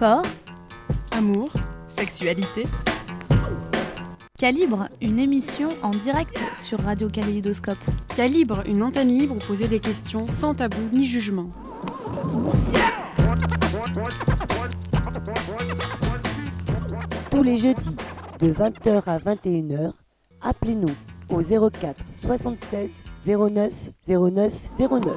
Corps, Amour, sexualité. Calibre, une émission en direct sur Radio Kaléidoscope. Calibre, une antenne libre où poser des questions sans tabou ni jugement. Tous les jeudis, de 20h à 21h, appelez-nous au 04 76 09 09 09.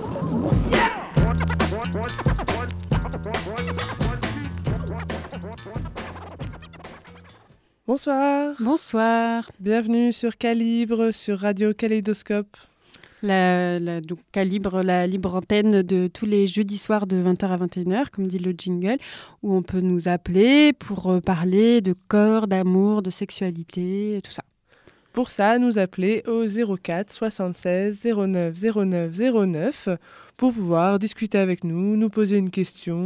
Bonsoir. Bonsoir. Bienvenue sur Calibre, sur Radio Kaléidoscope. Donc, Calibre, la libre antenne de tous les jeudis soirs de 20h à 21h, comme dit le jingle, où on peut nous appeler pour parler de corps, d'amour, de sexualité, tout ça. Pour ça, nous appeler au 04 76 09 09 09 pour pouvoir discuter avec nous, nous poser une question,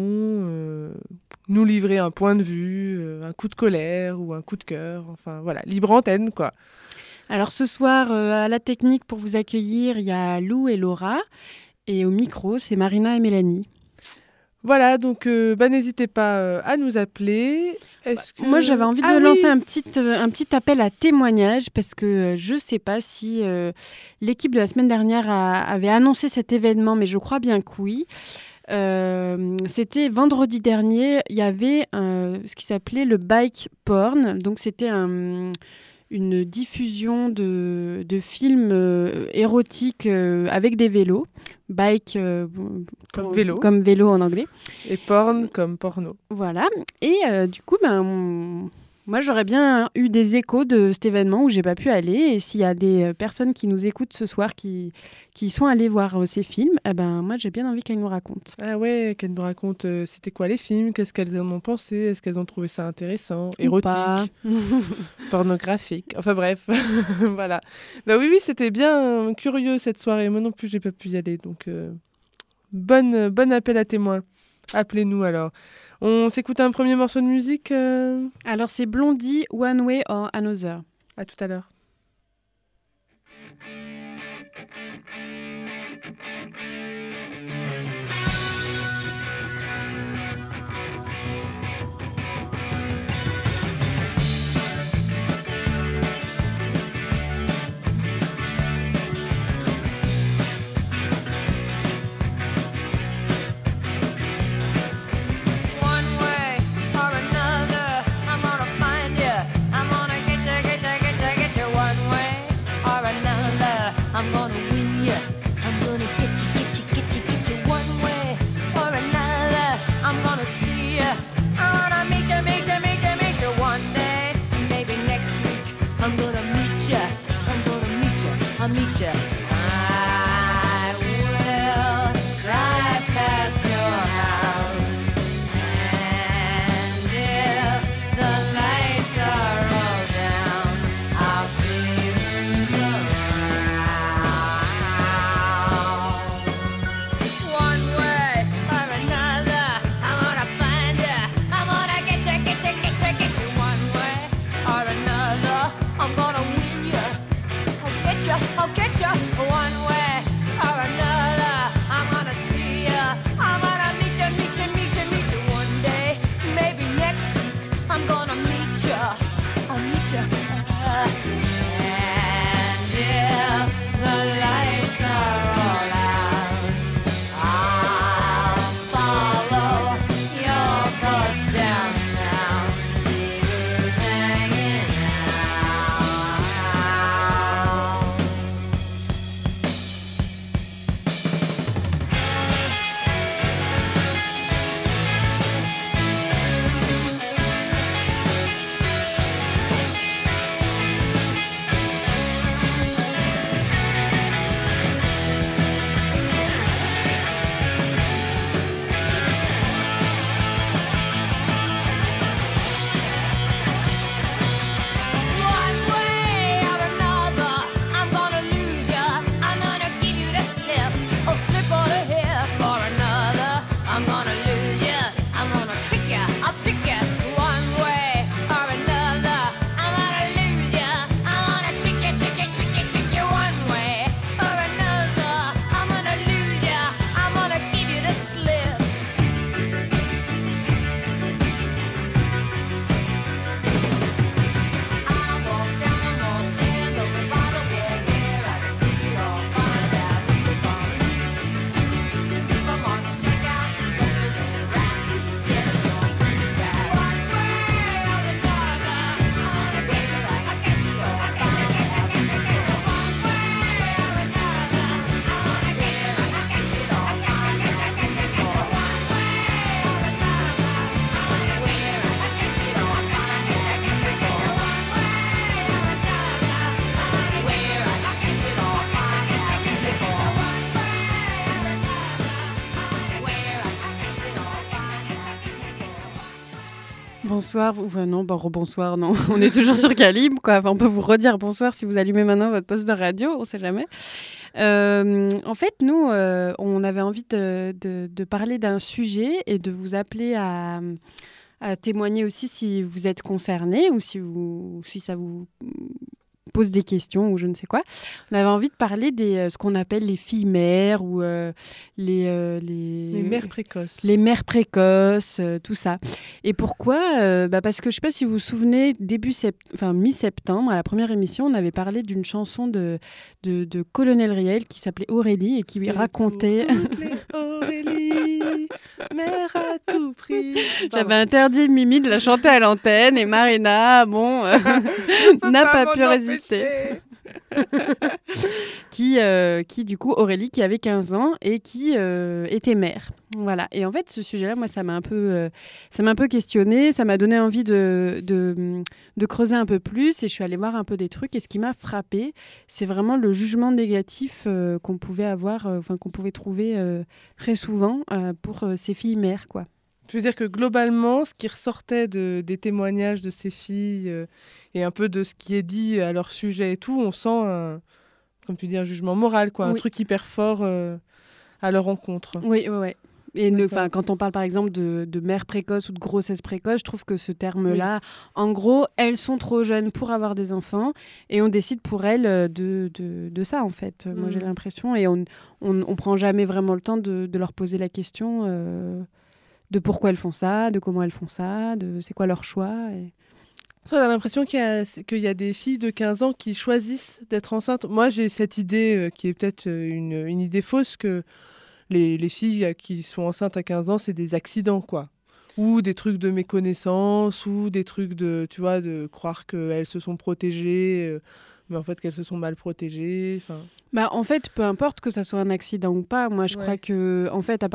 nous livrer un point de vue, un coup de colère ou un coup de cœur. Enfin voilà, libre antenne quoi. Alors ce soir, à la technique pour vous accueillir, il y a Lou et Laura. Et au micro, c'est Marina et Mélanie. Voilà, donc n'hésitez pas à nous appeler. Moi, j'avais envie de lancer un petit appel à témoignage parce que je ne sais pas si l'équipe de la semaine dernière avait annoncé cet événement, mais je crois bien que oui. C'était vendredi dernier, il y avait ce qui s'appelait le bike porn. Donc, c'était une diffusion de films érotiques avec des vélos. Bike comme vélo. Comme vélo en anglais. Et porn comme porno. Voilà. Et du coup, moi, j'aurais bien eu des échos de cet événement où j'ai pas pu aller. Et s'il y a des personnes qui nous écoutent ce soir qui sont allées voir ces films, moi, j'ai bien envie qu'elles nous racontent. Ah ouais, qu'elles nous racontent c'était quoi les films, qu'est-ce qu'elles en ont pensé, est-ce qu'elles ont trouvé ça intéressant, érotique, pornographique, enfin bref, voilà. Bah oui, c'était bien curieux cette soirée. Moi non plus, j'ai pas pu y aller, donc bon appel à témoins. Appelez-nous alors. On s'écoute un premier morceau de musique Alors c'est Blondie, One Way or Another. À tout à l'heure. I'm gonna win ya, I'm gonna get you. Bonsoir, non, rebonsoir, non. On est toujours sur Calibre, quoi. Enfin, on peut vous redire bonsoir si vous allumez maintenant votre poste de radio, on sait jamais. En fait, nous, on avait envie de parler d'un sujet et de vous appeler à témoigner aussi si vous êtes concerné ou si ça vous pose des questions ou je ne sais quoi. On avait envie de parler ce qu'on appelle les filles mères ou les mères précoces. Les mères précoces, tout ça. Et pourquoi parce que je ne sais pas si vous vous souvenez, mi-septembre, à la première émission, on avait parlé d'une chanson de Colonel Riel qui s'appelait Aurélie et qui lui racontait... Aurélie, mère à tout prix. J'avais interdit Mimi de la chanter à l'antenne et Marina, n'a pas pu résister. qui du coup, Aurélie, qui avait 15 ans et qui était mère. Voilà. Et en fait, ce sujet-là, moi, ça m'a un peu questionnée, ça m'a donné envie de creuser un peu plus et je suis allée voir un peu des trucs. Et ce qui m'a frappée, c'est vraiment le jugement négatif qu'on pouvait avoir, qu'on pouvait trouver très souvent pour ces filles mères, quoi. Je veux dire que globalement, ce qui ressortait des témoignages de ces filles et un peu de ce qui est dit à leur sujet et tout, on sent, comme tu dis, un jugement moral, quoi, un truc hyper fort à leur encontre. Oui. Et quand on parle par exemple de mère précoce ou de grossesse précoce, je trouve que ce terme-là, en gros, elles sont trop jeunes pour avoir des enfants et on décide pour elles de ça en fait. Moi j'ai l'impression et on prend jamais vraiment le temps de leur poser la question de pourquoi elles font ça, de comment elles font ça, de c'est quoi leur choix. Toi, t'as l'impression qu'il y a des filles de 15 ans qui choisissent d'être enceintes. Moi, j'ai cette idée qui est peut-être une idée fausse que les filles qui sont enceintes à 15 ans, c'est des accidents, quoi. Ou des trucs de méconnaissance, ou des trucs de croire qu'elles se sont protégées, mais en fait qu'elles se sont mal protégées. En fait, peu importe que ça soit un accident ou pas, moi je crois que, en fait,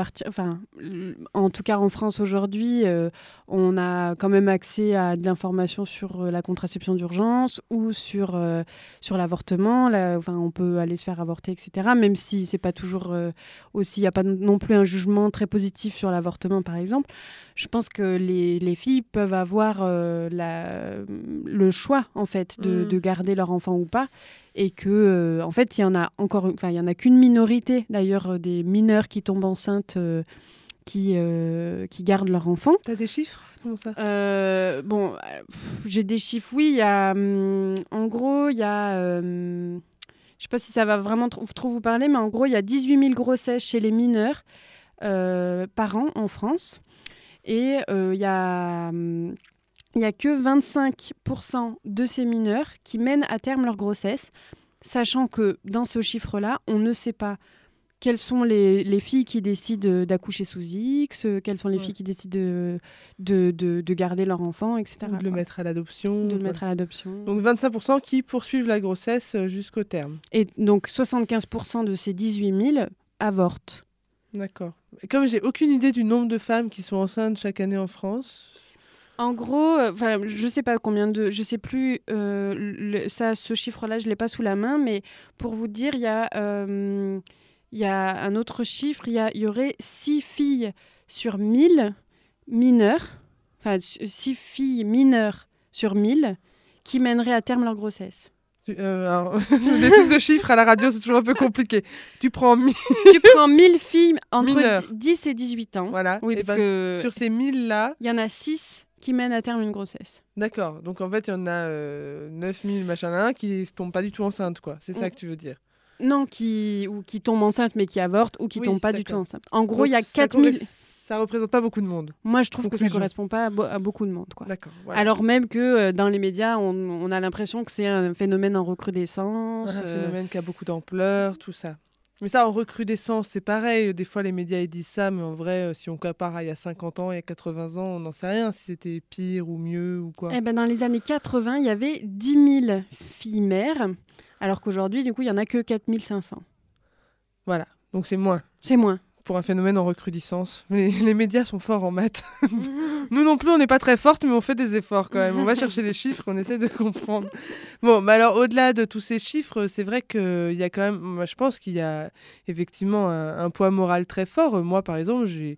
en tout cas en France aujourd'hui, on a quand même accès à de l'information sur la contraception d'urgence ou sur l'avortement. On peut aller se faire avorter, etc. Même si c'est pas toujours aussi, il n'y a pas non plus un jugement très positif sur l'avortement, par exemple. Je pense que les filles peuvent avoir le choix, en fait, de garder leur enfant ou pas. Et que, en fait, il y en a qu'une minorité, d'ailleurs, des mineurs qui tombent enceintes, qui gardent leur enfant. T'as des chiffres ? Comment ça ? J'ai des chiffres, oui. Il y a, en gros, il y a... je sais pas si ça va vraiment trop vous parler, mais en gros, il y a 18 000 grossesses chez les mineurs par an en France. Et il y a que 25% de ces mineurs qui mènent à terme leur grossesse, sachant que dans ce chiffre-là, on ne sait pas quelles sont les filles qui décident d'accoucher sous X, quelles sont les filles qui décident de garder leur enfant, etc. Ou de le mettre à l'adoption. Donc 25% qui poursuivent la grossesse jusqu'au terme. Et donc 75% de ces 18 000 avortent. D'accord. Et comme j'ai aucune idée du nombre de femmes qui sont enceintes chaque année en France... En gros, je sais pas je sais plus ce chiffre-là, je l'ai pas sous la main, mais pour vous dire, il y a un autre chiffre, il y aurait 6 filles sur 1000 mineurs, 6 filles mineures sur 1000 qui mèneraient à terme leur grossesse. Alors, les trucs de chiffres à la radio, c'est toujours un peu compliqué. Tu prends 1000 filles entre 10 et 18 ans. Voilà. Oui, parce que sur ces 1000-là... Il y en a 6 qui mènent à terme une grossesse. D'accord. Donc, en fait, il y en a 9000 qui ne tombent pas du tout enceintes, quoi. C'est ça que tu veux dire ? Non, qui tombent enceintes, mais qui avortent, ou qui tombent pas du tout enceintes. En gros, il y a 4000... Ça représente pas beaucoup de monde. Moi, je trouve que ça correspond pas à beaucoup de monde, quoi. D'accord. Voilà. Alors même que dans les médias, on a l'impression que c'est un phénomène en recrudescence. Un phénomène qui a beaucoup d'ampleur, tout ça. Mais ça, en recrudescence, c'est pareil. Des fois, les médias ils disent ça, mais en vrai, si on compare à il y a 50 ans, il y a 80 ans, on n'en sait rien si c'était pire ou mieux ou quoi. Dans les années 80, il y avait 10 000 filles mères, alors qu'aujourd'hui, du coup, il n'y en a que 4 500. Voilà, donc c'est moins. C'est moins. Pour un phénomène en recrudescence. Les médias sont forts en maths. Nous non plus, on n'est pas très fortes, mais on fait des efforts quand même. On va chercher les chiffres, on essaie de comprendre. Bon, mais alors, au-delà de tous ces chiffres, c'est vrai qu'il y a quand même... Moi, je pense qu'il y a effectivement un poids moral très fort. Moi, par exemple,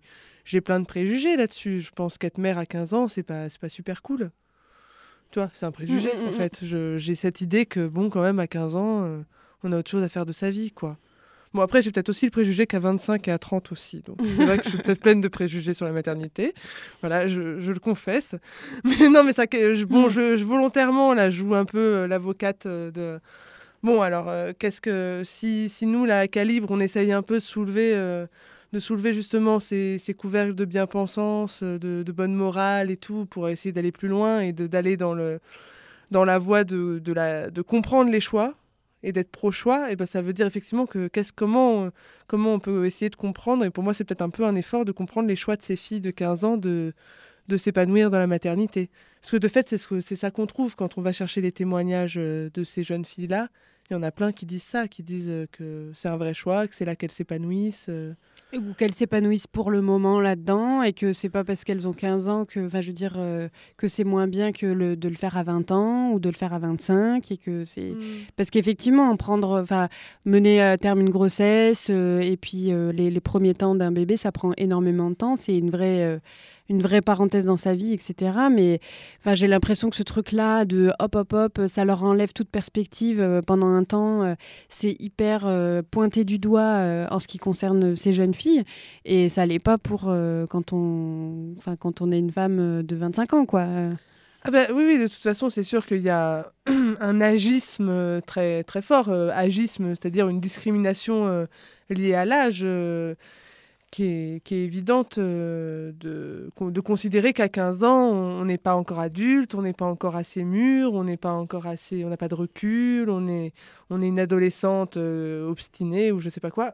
j'ai plein de préjugés là-dessus. Je pense qu'être mère à 15 ans, c'est pas super cool. Tu vois, c'est un préjugé, en fait. J'ai cette idée que, bon, quand même, à 15 ans, on a autre chose à faire de sa vie, quoi. Bon, après, j'ai peut-être aussi le préjugé qu'à 25 et à 30 aussi. Donc, c'est vrai que je suis peut-être pleine de préjugés sur la maternité. Voilà, je le confesse. Mais non, mais ça, je volontairement, là, je joue un peu l'avocate de... Bon, alors, qu'est-ce que... Si nous, là, à Calibre, on essaye un peu de soulever justement ces couvercles de bien-pensance, de bonne morale et tout, pour essayer d'aller plus loin et d'aller dans la voie de comprendre les choix et d'être pro-choix, et ben ça veut dire effectivement que comment on peut essayer de comprendre, et pour moi c'est peut-être un peu un effort de comprendre les choix de ces filles de 15 ans de s'épanouir dans la maternité. Parce que de fait, c'est ça qu'on trouve quand on va chercher les témoignages de ces jeunes filles-là. Il y en a plein qui disent ça, qui disent que c'est un vrai choix, que c'est là qu'elles s'épanouissent. Ou qu'elles s'épanouissent pour le moment là-dedans, et que c'est pas parce qu'elles ont 15 ans que, enfin, je veux dire, que c'est moins bien que de le faire à 20 ans ou de le faire à 25, et que c'est... Parce qu'effectivement, mener à terme une grossesse, et puis les premiers temps d'un bébé, ça prend énormément de temps, c'est une vraie parenthèse dans sa vie, etc. Mais j'ai l'impression que ce truc-là de hop, ça leur enlève toute perspective pendant un temps. C'est hyper pointé du doigt en ce qui concerne ces jeunes filles. Et ça l'est pas pour quand on est une femme de 25 ans, quoi. Ah bah, oui, de toute façon, c'est sûr qu'il y a un agisme très, très fort. Agisme, c'est-à-dire une discrimination liée à l'âge. Qui est évidente de considérer qu'à 15 ans, on n'est pas encore adulte, on n'est pas encore assez mûr, on n'a pas de recul, on est une adolescente obstinée ou je sais pas quoi.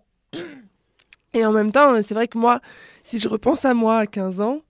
Et en même temps, c'est vrai que moi, si je repense à moi à 15 ans,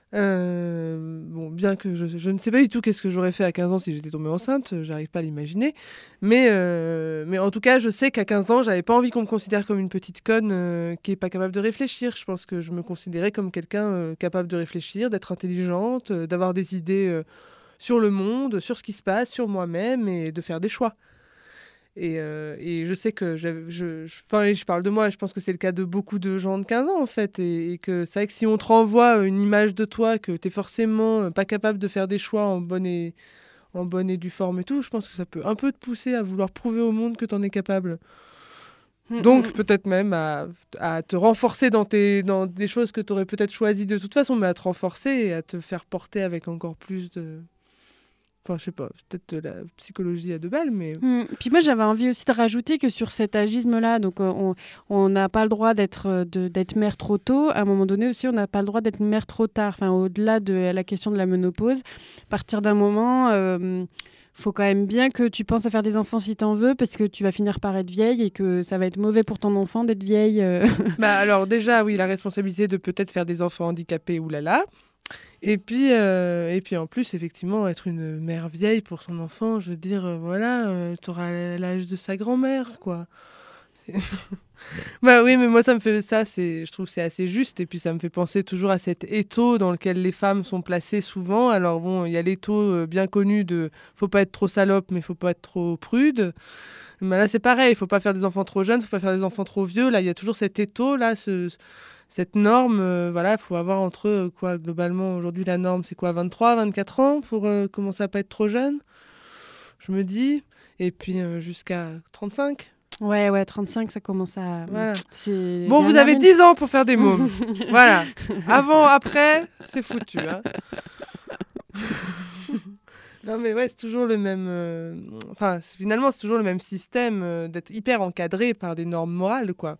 bien que je ne sais pas du tout qu'est-ce que j'aurais fait à 15 ans si j'étais tombée enceinte, j'arrive pas à l'imaginer, mais en tout cas je sais qu'à 15 ans j'avais pas envie qu'on me considère comme une petite conne qui est pas capable de réfléchir. Je pense que je me considérais comme quelqu'un capable de réfléchir, d'être intelligente, d'avoir des idées sur le monde, sur ce qui se passe, sur moi-même, et de faire des choix. Et je sais que je parle de moi, je pense que c'est le cas de beaucoup de gens de 15 ans en fait, et que c'est vrai que si on te renvoie une image de toi, que tu es forcément pas capable de faire des choix en bonne et due forme et tout, je pense que ça peut un peu te pousser à vouloir prouver au monde que tu en es capable. Donc peut-être même à te renforcer dans des choses que tu aurais peut-être choisies de toute façon, mais à te renforcer et à te faire porter avec encore plus de... Enfin, je sais pas, peut-être de la psychologie à 2 balles, mais... Puis moi, j'avais envie aussi de rajouter que sur cet agisme-là, donc on n'a pas le droit d'être mère trop tôt. À un moment donné aussi, on n'a pas le droit d'être mère trop tard. Enfin, au-delà de la question de la ménopause, à partir d'un moment... faut quand même bien que tu penses à faire des enfants si t'en veux, parce que tu vas finir par être vieille et que ça va être mauvais pour ton enfant d'être vieille. Alors déjà, oui, la responsabilité de peut-être faire des enfants handicapés, oulala. Et puis en plus, effectivement, être une mère vieille pour son enfant, je veux dire, t'auras l'âge de sa grand-mère, quoi. Bah oui, mais moi, ça me fait ça, je trouve que c'est assez juste. Et puis, ça me fait penser toujours à cet étau dans lequel les femmes sont placées souvent. Alors bon, il y a l'étau bien connu de faut pas être trop salope, mais faut pas être trop prude. Mais là, c'est pareil, faut pas faire des enfants trop jeunes, faut pas faire des enfants trop vieux. Là, il y a toujours cet étau, là, cette norme. Faut avoir entre, globalement, aujourd'hui, la norme, c'est quoi, 23, 24 ans pour commencer à pas être trop jeune, je me dis. Et puis, jusqu'à 35. Ouais, 35, ça commence à... Voilà. Bon, vous avez 10 ans pour faire des mômes. Voilà. Avant, après, c'est foutu. Hein. Non, mais ouais, c'est toujours le même... finalement, c'est toujours le même système d'être hyper encadré par des normes morales, quoi.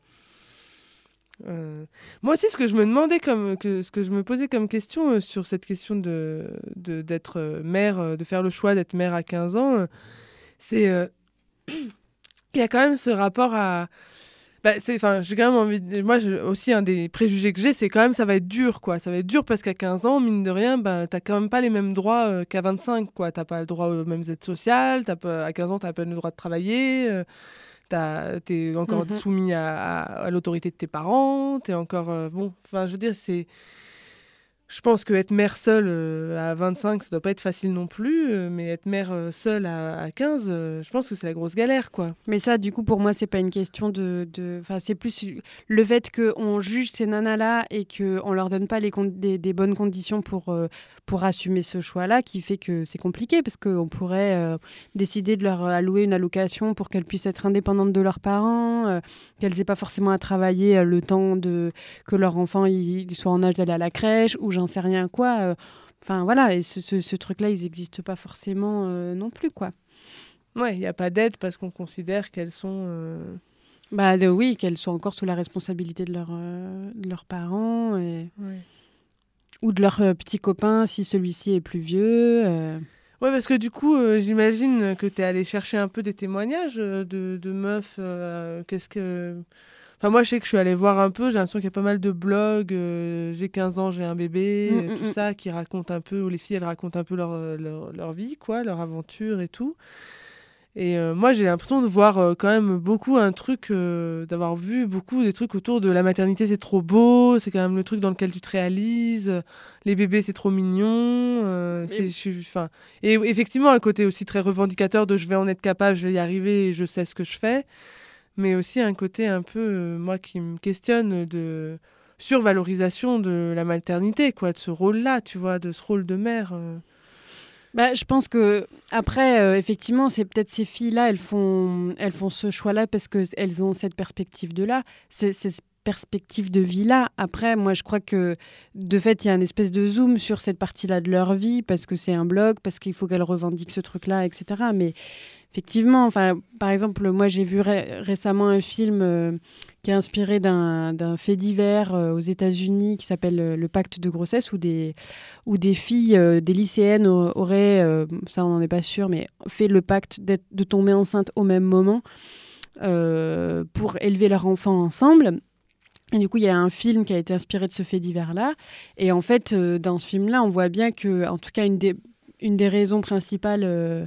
Moi aussi, ce que je me demandais ce que je me posais comme question sur cette question d'être mère, de faire le choix d'être mère à 15 ans, c'est... Il y a quand même ce rapport à... j'ai quand même envie de... Moi, aussi, un des préjugés que j'ai, c'est quand même ça va être dur, quoi. Ça va être dur parce qu'à 15 ans, mine de rien, t'as quand même pas les mêmes droits qu'à 25, quoi. T'as pas le droit aux mêmes aides sociales, à 15 ans, t'as pas le droit de travailler, t'es encore soumis à l'autorité de tes parents, t'es encore... je veux dire, c'est... Je pense qu'être mère seule à 25, ça doit pas être facile non plus, mais être mère seule à 15, je pense que c'est la grosse galère, quoi. Mais ça, du coup, pour moi, c'est pas une question Enfin, c'est plus le fait qu'on juge ces nanas-là et qu'on leur donne pas des bonnes conditions pour assumer ce choix-là qui fait que c'est compliqué, parce qu'on pourrait décider de leur allouer une allocation pour qu'elles puissent être indépendantes de leurs parents, qu'elles aient pas forcément à travailler le temps que leur enfant il soit en âge d'aller à la crèche, ou j'en sais rien quoi. Enfin, voilà, et ce truc-là, ils n'existent pas forcément non plus, quoi. Ouais, il n'y a pas d'aide parce qu'on considère qu'elles sont... Oui, qu'elles sont encore sous la responsabilité de leurs parents, ou de leur petit copain si celui-ci est plus vieux. Ouais, parce que du coup, j'imagine que tu es allé chercher un peu des témoignages de meufs. Enfin, moi, je sais que je suis allée voir un peu, j'ai l'impression qu'il y a pas mal de blogs, j'ai 15 ans, j'ai un bébé, tout ça, qui racontent un peu, où les filles, elles racontent un peu leur vie, quoi, leur aventure et tout. Et moi, j'ai l'impression de voir quand même beaucoup un truc, d'avoir vu beaucoup des trucs autour de la maternité, c'est trop beau, c'est quand même le truc dans lequel tu te réalises, les bébés, c'est trop mignon. Et effectivement, un côté aussi très revendicateur de je vais en être capable, je vais y arriver et je sais ce que je fais. Mais aussi un côté un peu, moi, qui me questionne de survalorisation de la maternité, quoi, de ce rôle-là, tu vois, de ce rôle de mère. Je pense que après, effectivement, c'est peut-être ces filles-là, elles font ce choix-là parce qu'elles ont cette perspective-là, cette perspective de vie-là. Après, moi, je crois que de fait, il y a une espèce de zoom sur cette partie-là de leur vie parce que c'est un blog, parce qu'il faut qu'elles revendiquent ce truc-là, etc. Mais effectivement, par exemple, moi, j'ai vu récemment un film qui est inspiré d'un fait divers aux États-Unis qui s'appelle Le pacte de grossesse, où des filles, des lycéennes auraient, ça on n'en est pas sûr, mais fait le pacte de tomber enceinte au même moment pour élever leur enfant ensemble. Et du coup, il y a un film qui a été inspiré de ce fait divers-là. Et en fait, dans ce film-là, on voit bien que, en tout cas, une des raisons principales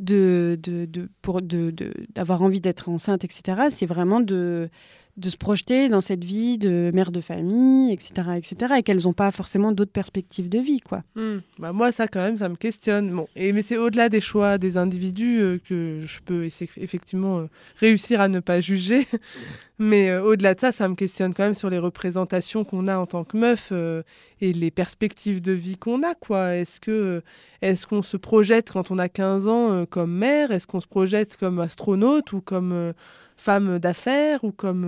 d'avoir envie d'être enceinte, etc., c'est vraiment de se projeter dans cette vie de mère de famille, etc., et qu'elles n'ont pas forcément d'autres perspectives de vie, quoi. Moi, ça, quand même, ça me questionne. Bon, mais c'est au-delà des choix des individus que je peux effectivement réussir à ne pas juger. Mais au-delà de ça, ça me questionne quand même sur les représentations qu'on a en tant que meuf et les perspectives de vie qu'on a, quoi. Est-ce qu'on se projette quand on a 15 ans comme mère ? Est-ce qu'on se projette comme astronaute ou comme femme d'affaires ou comme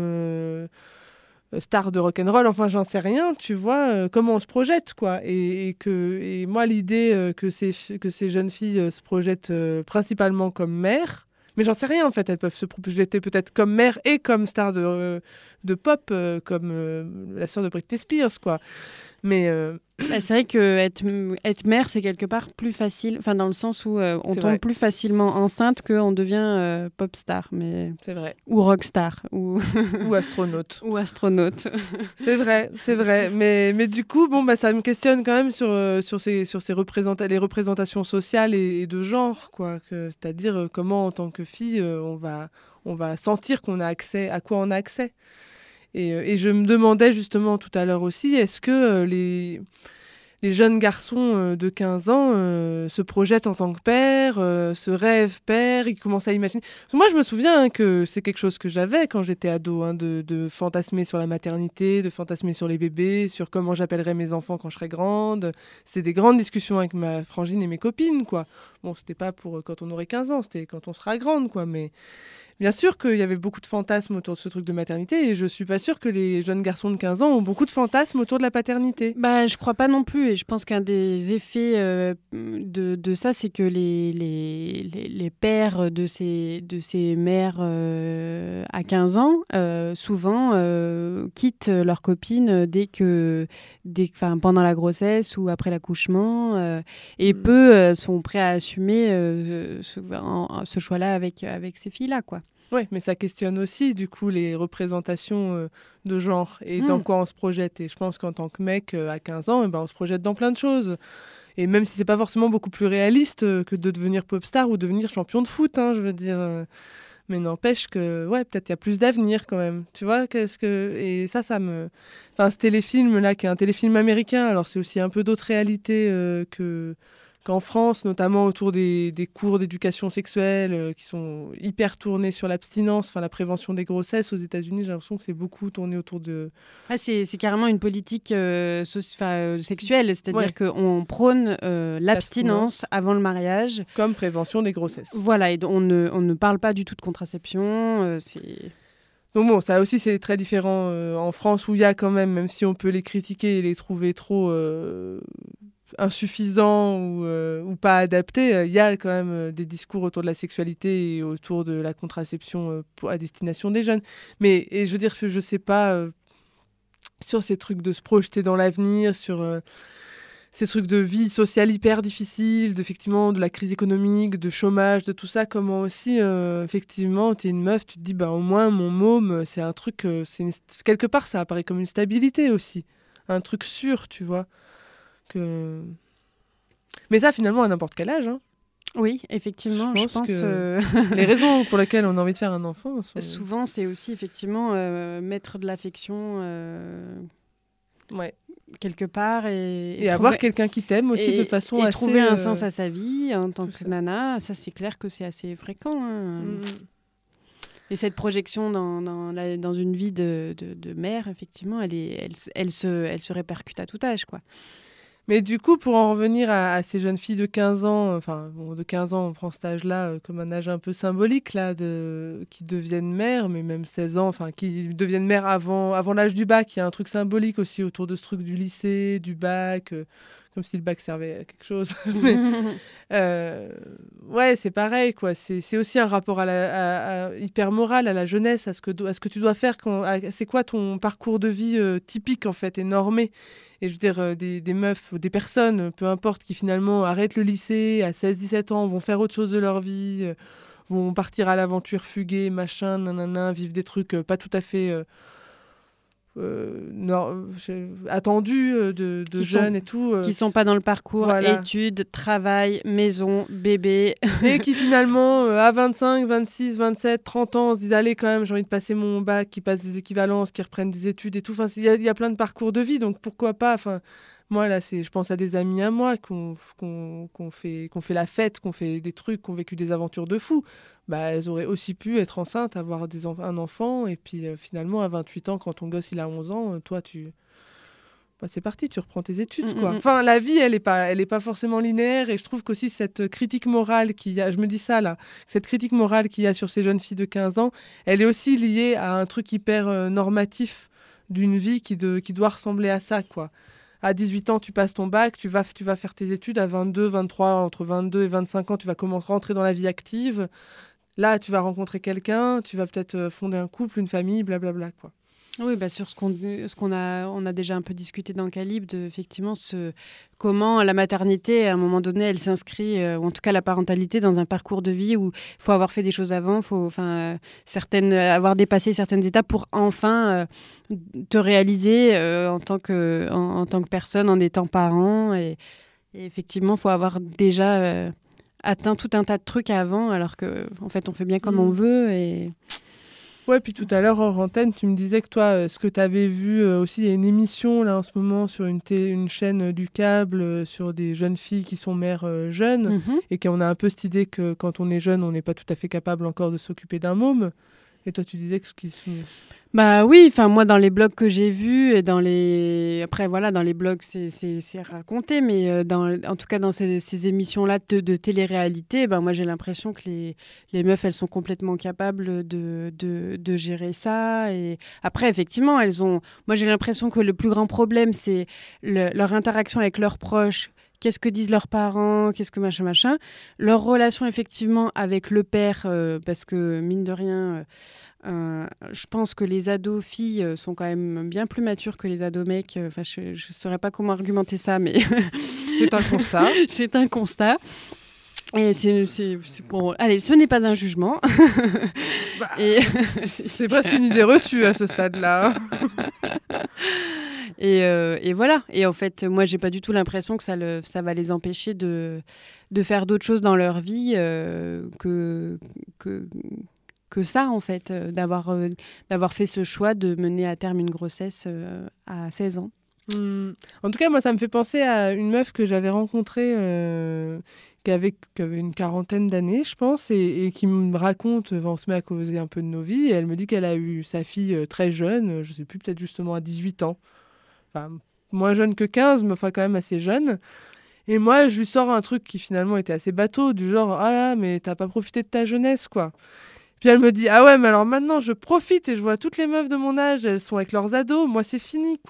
star de rock'n'roll ? Enfin, j'en sais rien, tu vois, comment on se projette, quoi. Et moi, l'idée que ces jeunes filles se projettent principalement comme mères, mais j'en sais rien, en fait. Elles peuvent se projeter peut-être comme mère et comme star de pop, comme la sœur de Britney Spears, quoi. Mais c'est vrai que être mère, c'est quelque part plus facile, enfin dans le sens où on tombe plus facilement enceinte qu'on devient pop star, mais c'est vrai. Ou rock star ou astronaute. Ou astronaute. C'est vrai. Mais du coup, ça me questionne quand même sur les représentations sociales et de genre, quoi. C'est-à-dire comment en tant que fille, on va sentir qu'on a accès à quoi on a accès. Et je me demandais justement tout à l'heure aussi, est-ce que les jeunes garçons de 15 ans se projettent en tant que père, se rêvent père, ils commencent à imaginer... Moi, je me souviens que c'est quelque chose que j'avais quand j'étais ado, de fantasmer sur la maternité, de fantasmer sur les bébés, sur comment j'appellerais mes enfants quand je serais grande. C'était des grandes discussions avec ma frangine et mes copines, quoi. Bon, c'était pas pour quand on aurait 15 ans, c'était quand on sera grande, quoi, mais... Bien sûr qu'il y avait beaucoup de fantasmes autour de ce truc de maternité et je suis pas sûre que les jeunes garçons de 15 ans ont beaucoup de fantasmes autour de la paternité. Je crois pas non plus, et je pense qu'un des effets de ça, c'est que les pères de ces mères à 15 ans souvent quittent leurs copines pendant la grossesse ou après l'accouchement et peu sont prêts à assumer ce choix-là avec ces filles-là, quoi. Oui, mais ça questionne aussi, du coup, les représentations de genre et dans quoi on se projette. Et je pense qu'en tant que mec, à 15 ans, on se projette dans plein de choses. Et même si c'est pas forcément beaucoup plus réaliste que de devenir pop star ou devenir champion de foot, je veux dire... Mais n'empêche que, peut-être il y a plus d'avenir quand même. Tu vois, Et ça me... Enfin, ce téléfilm-là, qui est un téléfilm américain, alors c'est aussi un peu d'autres réalités qu'en France, notamment autour des cours d'éducation sexuelle qui sont hyper tournés sur l'abstinence, enfin la prévention des grossesses. Aux États-Unis, j'ai l'impression que c'est beaucoup tourné autour de... C'est carrément une politique sexuelle, c'est-à-dire qu'on prône l'abstinence avant le mariage. Comme prévention des grossesses. Voilà, et on ne parle pas du tout de contraception. Donc bon, ça aussi c'est très différent en France où il y a quand même si on peut les critiquer et les trouver trop... insuffisants ou pas adaptés, il y a quand même des discours autour de la sexualité et autour de la contraception à destination des jeunes. Mais je veux dire, je sais pas, sur ces trucs de se projeter dans l'avenir, sur ces trucs de vie sociale hyper difficile, effectivement, de la crise économique, de chômage, de tout ça, comment aussi, effectivement, t'es une meuf, tu te dis, au moins, mon môme, c'est un truc, quelque part, ça apparaît comme une stabilité aussi. Un truc sûr, tu vois. Mais ça, finalement, à n'importe quel âge. Hein. Oui, effectivement, je pense que les raisons pour lesquelles on a envie de faire un enfant... Souvent, c'est aussi, effectivement, mettre de l'affection quelque part. Et avoir quelqu'un qui t'aime aussi de façon assez... Et trouver un sens à sa vie en tant que nana, ça, c'est clair que c'est assez fréquent. Hein. Et cette projection dans une vie de mère, effectivement, elle se répercute à tout âge, quoi. Mais du coup, pour en revenir à ces jeunes filles de 15 ans, de 15 ans, on prend cet âge-là comme un âge un peu symbolique, là, qui deviennent mères, mais même 16 ans, qui deviennent mères avant l'âge du bac. Il y a un truc symbolique aussi autour de ce truc du lycée, du bac, comme si le bac servait à quelque chose. Mais, c'est pareil, quoi. C'est aussi un rapport hyper moral à la jeunesse, à ce que tu dois faire. C'est quoi ton parcours de vie typique, en fait, et normé. Et je veux dire, des meufs, des personnes, peu importe, qui finalement arrêtent le lycée à 16-17 ans, vont faire autre chose de leur vie, vont partir à l'aventure, fuguer, machin, nanana, vivre des trucs pas tout à fait attendus de jeunes et tout. Qui sont pas dans le parcours, voilà. Études, travail, maison, bébé. Et qui finalement, à 25, 26, 27, 30 ans, se disent « Allez, quand même, j'ai envie de passer mon bac », qui passent des équivalences, qui reprennent des études et tout. Enfin, il y a plein de parcours de vie, donc pourquoi pas. Enfin, moi, là, je pense à des amis à moi qu'on fait la fête, qu'on fait des trucs, qu'on vécu des aventures de fou. Elles auraient aussi pu être enceintes, avoir un enfant, et puis finalement, à 28 ans, quand ton gosse il a 11 ans, toi, c'est parti, tu reprends tes études, quoi. Enfin, la vie, elle est pas forcément linéaire, et je trouve qu'aussi cette critique morale qu'il y a, je me dis ça, là, cette critique morale qu'il y a sur ces jeunes filles de 15 ans, elle est aussi liée à un truc hyper normatif d'une vie qui doit ressembler à ça, quoi. À 18 ans, tu passes ton bac, tu vas faire tes études. À 22, 23, entre 22 et 25 ans, tu vas rentrer dans la vie active. Là, tu vas rencontrer quelqu'un, tu vas peut-être fonder un couple, une famille, blablabla, quoi. Oui, sur ce qu'on a déjà un peu discuté dans Calibre, effectivement, comment la maternité, à un moment donné, elle s'inscrit, ou en tout cas la parentalité, dans un parcours de vie où il faut avoir fait des choses avant, il faut avoir dépassé certaines étapes pour enfin te réaliser en tant que personne, en étant parent. Et effectivement, il faut avoir déjà atteint tout un tas de trucs avant, alors qu'en fait, on fait bien comme on veut. Ouais, puis tout à l'heure, hors antenne, tu me disais que toi, ce que tu avais vu aussi, il y a une émission là en ce moment sur une chaîne du câble sur des jeunes filles qui sont mères jeunes et qu'on a un peu cette idée que quand on est jeune, on n'est pas tout à fait capable encore de s'occuper d'un môme. Et toi, tu disais que ce qui se... Oui, moi, dans les blogs que j'ai vus, et dans les blogs, c'est raconté, mais en tout cas, dans ces émissions-là de télé-réalité, moi, j'ai l'impression que les meufs, elles sont complètement capables de gérer ça. Et après, effectivement, moi, j'ai l'impression que le plus grand problème, c'est leur interaction avec leurs proches. Qu'est-ce que disent leurs parents, qu'est-ce que machin. Leur relation, effectivement, avec le père, parce que, mine de rien, je pense que les ados filles sont quand même bien plus matures que les ados mecs. Je ne saurais pas comment argumenter ça, mais... C'est un constat. C'est un constat. Et c'est bon. Allez, ce n'est pas un jugement. C'est presque une idée reçue à ce stade-là. Et voilà. Et en fait, moi, j'ai pas du tout l'impression que ça va les empêcher de faire d'autres choses dans leur vie que que ça, en fait, d'avoir fait ce choix de mener à terme une grossesse à 16 ans. En tout cas, moi, ça me fait penser à une meuf que j'avais rencontrée qui avait une quarantaine d'années, je pense, et qui me raconte, on se met à causer un peu de nos vies, et elle me dit qu'elle a eu sa fille très jeune, je sais plus, peut-être justement à 18 ans. Enfin, moins jeune que 15, mais enfin quand même assez jeune. Et moi, je lui sors un truc qui finalement était assez bateau, du genre « Ah là, mais t'as pas profité de ta jeunesse, quoi ». Puis elle me dit « Ah ouais, mais alors maintenant, je profite et je vois toutes les meufs de mon âge, elles sont avec leurs ados, moi c'est fini, quoi ».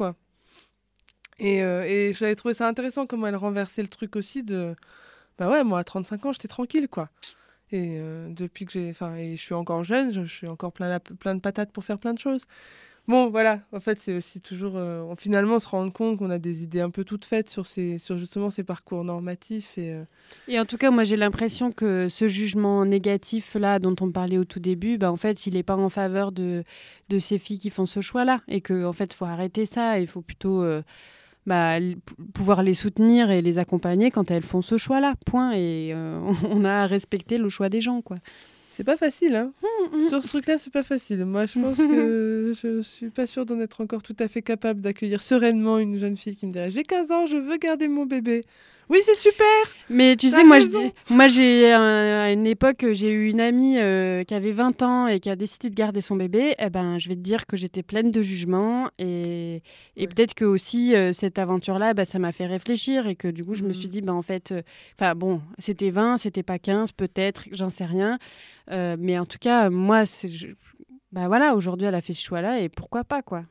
Et j'avais trouvé ça intéressant comment elle renversait le truc aussi de... Bah ouais, moi à 35 ans, j'étais tranquille, quoi. Et depuis que et je suis encore jeune, je suis encore plein de patates pour faire plein de choses. Bon, voilà, en fait, c'est aussi toujours... finalement, se rendre compte qu'on a des idées un peu toutes faites sur justement ces parcours normatifs. Et en tout cas, moi, j'ai l'impression que ce jugement négatif-là dont on parlait au tout début, en fait, il n'est pas en faveur de ces filles qui font ce choix-là. Et qu'en fait, il faut arrêter ça. Il faut plutôt pouvoir les soutenir et les accompagner quand elles font ce choix-là. Point. Et on a à respecter le choix des gens, quoi. C'est pas facile, hein. Sur ce truc-là, c'est pas facile. Moi, je pense que je suis pas sûre d'en être encore tout à fait capable d'accueillir sereinement une jeune fille qui me dirait « J'ai 15 ans, je veux garder mon bébé ». Oui, c'est super. Mais tu sais, moi, j'ai à une époque, j'ai eu une amie qui avait 20 ans et qui a décidé de garder son bébé. Eh ben, je vais te dire que j'étais pleine de jugement et peut-être que aussi cette aventure-là, ça m'a fait réfléchir et que du coup, je me suis dit, en fait, c'était 20, c'était pas 15, peut-être, j'en sais rien. Mais en tout cas, moi, voilà, aujourd'hui, elle a fait ce choix-là et pourquoi pas, quoi.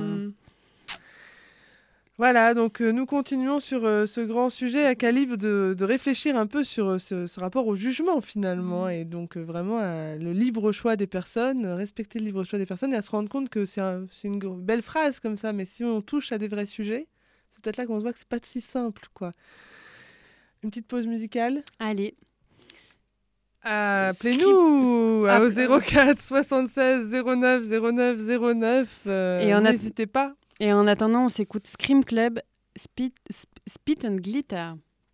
Voilà, donc nous continuons sur ce grand sujet à calibre de réfléchir un peu sur ce rapport au jugement finalement et donc vraiment le libre choix des personnes, respecter le libre choix des personnes et à se rendre compte que c'est une belle phrase comme ça, mais si on touche à des vrais sujets, c'est peut-être là qu'on se voit que c'est pas si simple, quoi. Une petite pause musicale. Allez. Appelez-nous au 04 76 09 09 09 n'hésitez pas. Et en attendant, on s'écoute Scream Club, Spit and Glitter.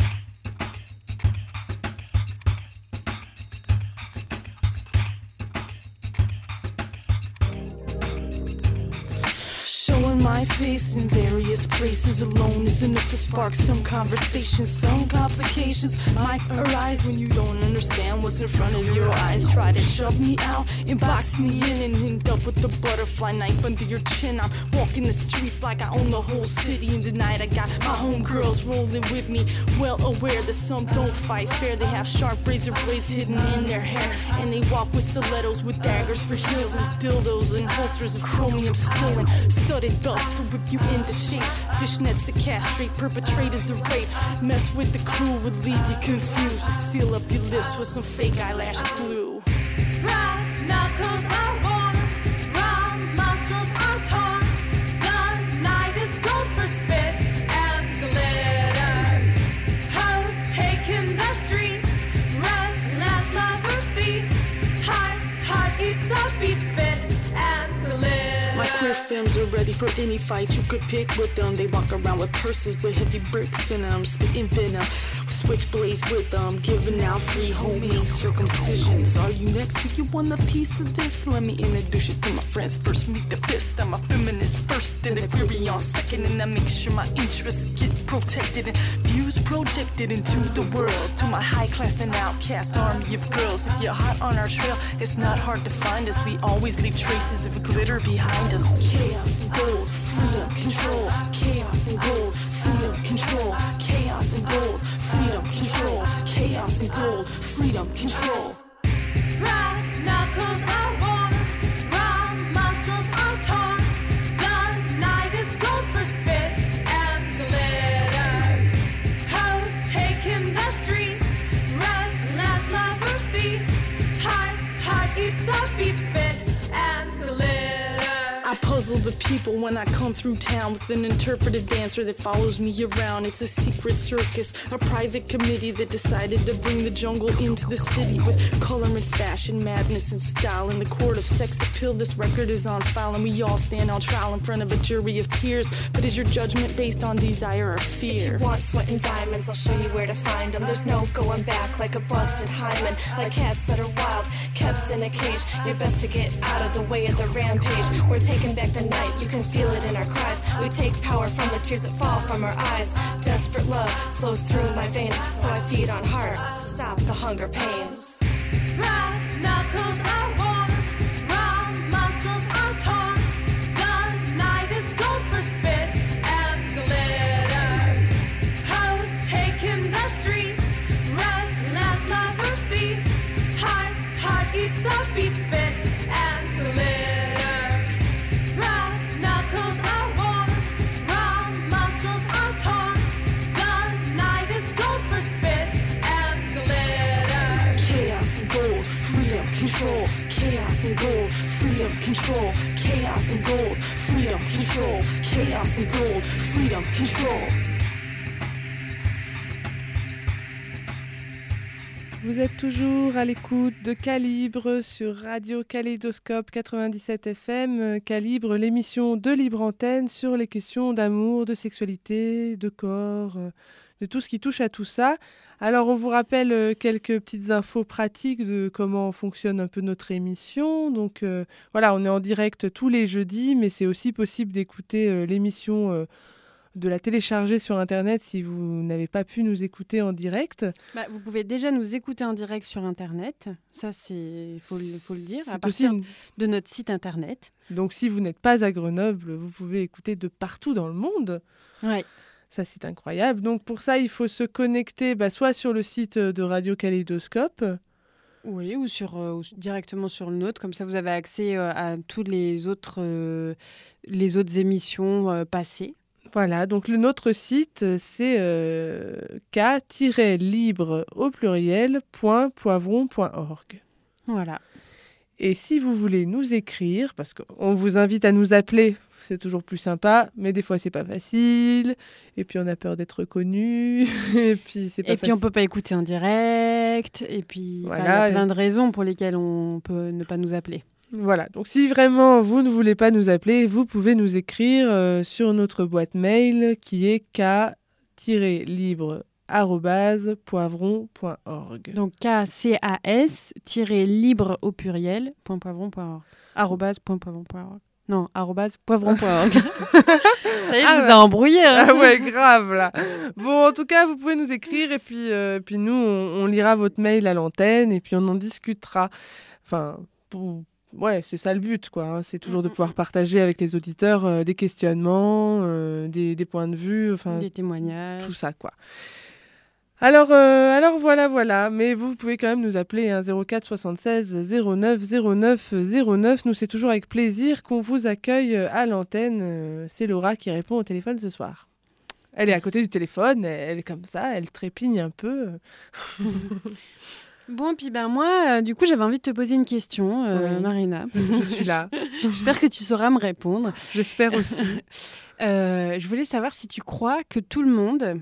Showing my face in various places alone is enough to spark some conversations, some complications might arise when you don't understand what's in front of your eyes. Try to shove me out and box me in and end up with the butterfly knife under your chin. I'm walking the streets like I own the whole city, and tonight I got my homegirls rolling with me, well aware that some don't fight fair. They have sharp razor blades hidden in their hair, and they walk with stilettos with daggers for heels and dildos and holsters of chromium steel and studded belts to whip you into shape. Fishnets to castrate perpetrators of rape. Mess with the crew would leave you confused. Just seal up your lips with some fake eyelash glue. Brass knuckles are worn, round muscles are torn. The night is gold for spit and glitter. Hoes taking the streets, red last lover feast. Heart eats the beast, spit and glitter. My queer femmes are ready for any fight you could pick with them. They walk around with purses with heavy bricks in them, spitting venom, switchblades with them, giving out free homemade circumcisions. Are you next? Do you want a piece of this? Let me introduce you to my friends. First meet the fist. I'm a feminist first, then a query on second, and I make sure my interests get protected and views projected into the world. To my high class and outcast army of girls, if you're hot on our trail, it's not hard to find us. We always leave traces of glitter behind us. Chaos and gold, freedom, control. Chaos and gold, freedom, control. Chaos and gold, freedom, control. Chaos and gold, freedom, control. Brass knuckles are worn, round muscles are torn. The night is gold for spit and glitter. Hoes taking the streets, red last lover feast. Heart eats the beast, spit and glitter. I puzzle the people when I come through town with an interpretive dancer that follows me around. It's a secret circus, a private committee that decided to bring the jungle into the city with color and fashion, madness and style. In the court of sex appeal, this record is on file and we all stand on trial in front of a jury of peers. But is your judgment based on desire or fear? If you want sweat and diamonds, I'll show you where to find them. There's no going back like a busted hymen. Like cats that are wild, kept in a cage. You're best to get out of the way of the rampage. We're taking back the night, you can feel it in our cries. We take power from the tears that fall from our eyes. Desperate love flows through my veins, so I feed on hearts to stop the hunger pains. Brass knuckles are warm, raw muscles are torn. The night is gold for spit and glitter. Hoes taking the streets, red last lover feast. Heart eats the beast, spit and glitter. Brass knuckles are warm, raw muscles are torn. The night is gold for spit and glitter. Chaos and gold, freedom, control. Chaos and gold, freedom, control. Chaos and gold, freedom, control. Chaos and gold, freedom, control. Vous êtes toujours à l'écoute de Calibre sur Radio Kaléidoscope 97 FM. Calibre, l'émission de libre antenne sur les questions d'amour, de sexualité, de corps, de tout ce qui touche à tout ça. Alors, on vous rappelle quelques petites infos pratiques de comment fonctionne un peu notre émission. Donc, voilà, on est en direct tous les jeudis, mais c'est aussi possible d'écouter l'émission de la télécharger sur Internet si vous n'avez pas pu nous écouter en direct. Vous pouvez déjà nous écouter en direct sur Internet. Ça, il faut le dire, à C'est partir aussi de notre site Internet. Donc, si vous n'êtes pas à Grenoble, vous pouvez écouter de partout dans le monde. Ouais. Ça, c'est incroyable. Donc, pour ça, il faut se connecter soit sur le site de Radio Kaléidoscope. Oui, ou directement sur le nôtre. Comme ça, vous avez accès à toutes les autres émissions passées. Voilà, donc notre site, c'est k-libre au pluriel .poivron.org. Voilà. Et si vous voulez nous écrire, parce qu'on vous invite à nous appeler, c'est toujours plus sympa, mais des fois c'est pas facile, et puis on a peur d'être reconnu, et puis c'est pas facile. Et puis on peut pas écouter en direct, et puis voilà. Il y a plein de raisons pour lesquelles on peut ne pas nous appeler. Voilà, donc si vraiment vous ne voulez pas nous appeler, vous pouvez nous écrire sur notre boîte mail qui est k-libre@poivron.org. Donc KCAS-libre au pluriel .poivron.org. @poivron.org. Non, @poivron.org. Ça y est, je vous ai embrouillé. Hein. Ah ouais, grave là. Bon, en tout cas, vous pouvez nous écrire et puis nous, on lira votre mail à l'antenne et puis on en discutera. Enfin, ouais, c'est ça le but, quoi. Hein. C'est toujours de pouvoir partager avec les auditeurs des questionnements, des points de vue, enfin des témoignages, tout ça, quoi. Alors voilà. Mais vous pouvez quand même nous appeler 04 76 09 09 09. Nous, c'est toujours avec plaisir qu'on vous accueille à l'antenne. C'est Laura qui répond au téléphone ce soir. Elle est à côté du téléphone, elle est comme ça, elle trépigne un peu. Bon, puis moi, du coup, j'avais envie de te poser une question, Oui. Marina. Je suis là. J'espère que tu sauras me répondre. J'espère aussi. Je voulais savoir si tu crois que tout le monde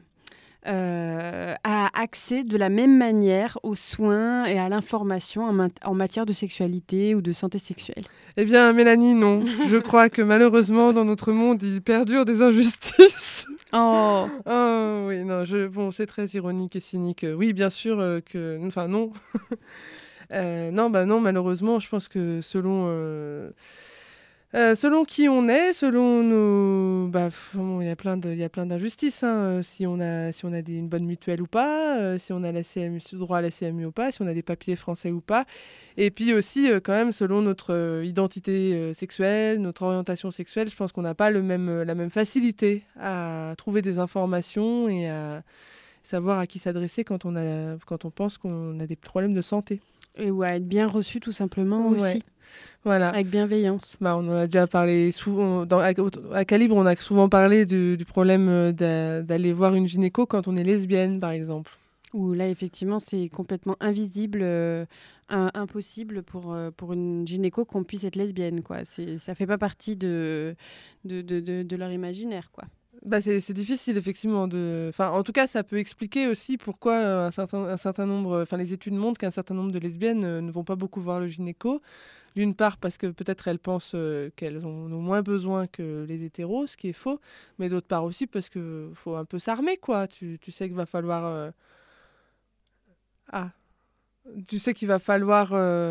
a accès de la même manière aux soins et à l'information en matière de sexualité ou de santé sexuelle. Eh bien, Mélanie, non. Je crois que malheureusement, dans notre monde, il perdure des injustices. Oh oui, non, bon, c'est très ironique et cynique. Oui, bien sûr que... Enfin, non. Non, malheureusement, je pense que selon qui on est, selon nos... il y a plein d'injustices. Hein. Si on a une bonne mutuelle ou pas, si on a la CMU, droit à la CMU ou pas, si on a des papiers français ou pas. Et puis aussi, quand même, selon notre identité sexuelle, notre orientation sexuelle, je pense qu'on n'a pas la même facilité à trouver des informations et à savoir à qui s'adresser quand on pense qu'on a des problèmes de santé. Et ou à être bien reçu, tout simplement, Ouais. aussi. Voilà. Avec bienveillance. On en a déjà parlé souvent. À Calibre, on a souvent parlé du problème d'aller voir une gynéco quand on est lesbienne, par exemple. Où là, effectivement, c'est complètement invisible impossible pour une gynéco qu'on puisse être lesbienne, quoi. Ça fait pas partie de leur imaginaire, quoi. C'est difficile, effectivement. En tout cas, ça peut expliquer aussi pourquoi un certain nombre... les études montrent qu'un certain nombre de lesbiennes ne vont pas beaucoup voir le gynéco. D'une part, parce que peut-être elles pensent qu'elles en ont moins besoin que les hétéros, ce qui est faux. Mais d'autre part aussi, parce qu'il faut un peu s'armer, quoi. Tu sais qu'il va falloir... Tu sais qu'il va falloir...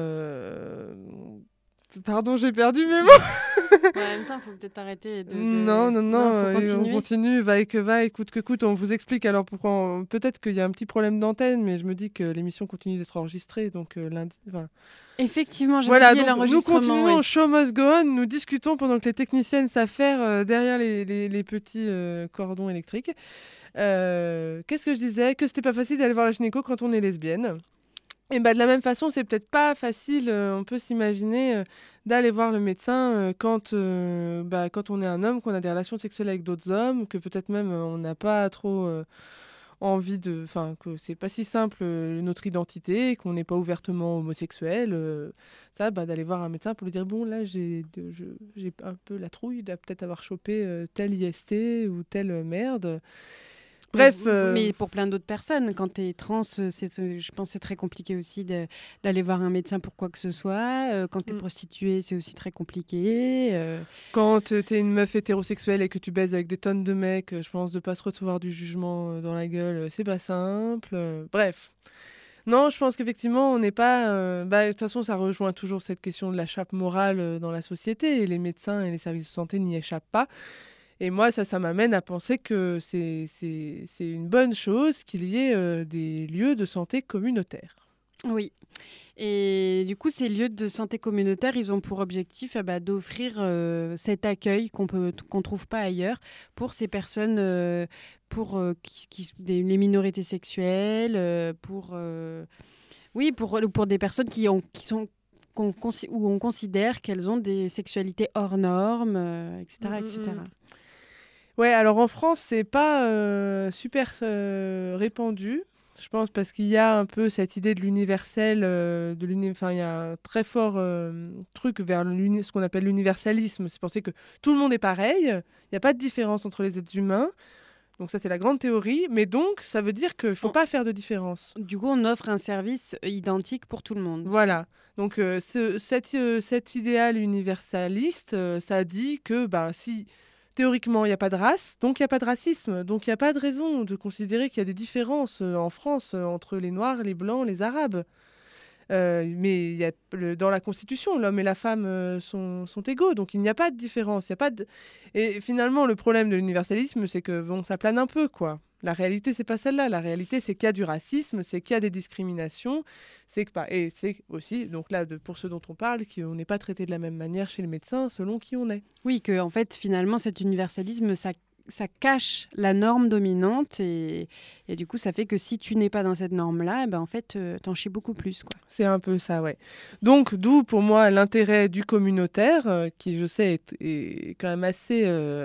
Pardon, j'ai perdu mes mots. En même temps, il faut peut-être arrêter de... Non, faut on continue, va et que va, écoute que coûte. On vous explique alors pourquoi... Peut-être qu'il y a un petit problème d'antenne, mais je me dis que l'émission continue d'être enregistrée, donc lundi... Effectivement, j'ai voilà, oublié donc l'enregistrement. Nous continuons, Show must go on, nous discutons pendant que les techniciennes s'affairent derrière les petits cordons électriques. Qu'est-ce que je disais ? Que c'était pas facile d'aller voir la gynéco quand on est lesbienne. Et de la même façon, c'est peut-être pas facile, on peut s'imaginer, d'aller voir le médecin quand on est un homme, qu'on a des relations sexuelles avec d'autres hommes, que peut-être même on n'a pas trop envie de... que c'est pas si simple notre identité, qu'on n'est pas ouvertement homosexuel. D'aller voir un médecin pour lui dire, bon, là, j'ai un peu la trouille de peut-être avoir chopé tel IST ou telle merde. Bref. Mais pour plein d'autres personnes, quand tu es trans, je pense que c'est très compliqué aussi d'aller voir un médecin pour quoi que ce soit. Quand tu es prostituée, c'est aussi très compliqué. Quand tu es une meuf hétérosexuelle et que tu baises avec des tonnes de mecs, je pense de ne pas se recevoir du jugement dans la gueule, c'est pas simple. Bref. Non, je pense qu'effectivement, on n'est pas... de toute façon, ça rejoint toujours cette question de la chape morale dans la société. Et les médecins et les services de santé n'y échappent pas. Et moi, ça m'amène à penser que c'est une bonne chose qu'il y ait des lieux de santé communautaires. Oui. Et du coup, ces lieux de santé communautaire, ils ont pour objectif d'offrir cet accueil qu'on ne trouve pas ailleurs pour ces personnes, les minorités sexuelles, pour des personnes où on considère qu'elles ont des sexualités hors normes, etc. etc. Ouais, alors en France, c'est pas super répandu. Je pense parce qu'il y a un peu cette idée de l'universel, il y a un très fort truc vers ce qu'on appelle l'universalisme. C'est penser que tout le monde est pareil, il n'y a pas de différence entre les êtres humains. Donc ça, c'est la grande théorie. Mais donc, ça veut dire qu'il ne faut pas faire de différence. Du coup, on offre un service identique pour tout le monde. Voilà. Donc cet idéal universaliste, ça dit que si... Théoriquement, il n'y a pas de race, donc il n'y a pas de racisme. Donc il n'y a pas de raison de considérer qu'il y a des différences en France entre les Noirs, les Blancs, les Arabes. Mais dans la Constitution, l'homme et la femme sont égaux, donc il n'y a pas de différence. Et finalement, le problème de l'universalisme, c'est que ça plane un peu, quoi. La réalité, c'est pas celle-là. La réalité, c'est qu'il y a du racisme, c'est qu'il y a des discriminations, et c'est aussi, donc là, pour ceux dont on parle, qu'on n'est pas traité de la même manière chez le médecin selon qui on est. Oui, que en fait, finalement, cet universalisme, ça cache la norme dominante et du coup, ça fait que si tu n'es pas dans cette norme-là, en fait, t'en chies beaucoup plus, quoi. C'est un peu ça, ouais. Donc, d'où, pour moi, l'intérêt du communautaire, qui, je sais, est quand même assez...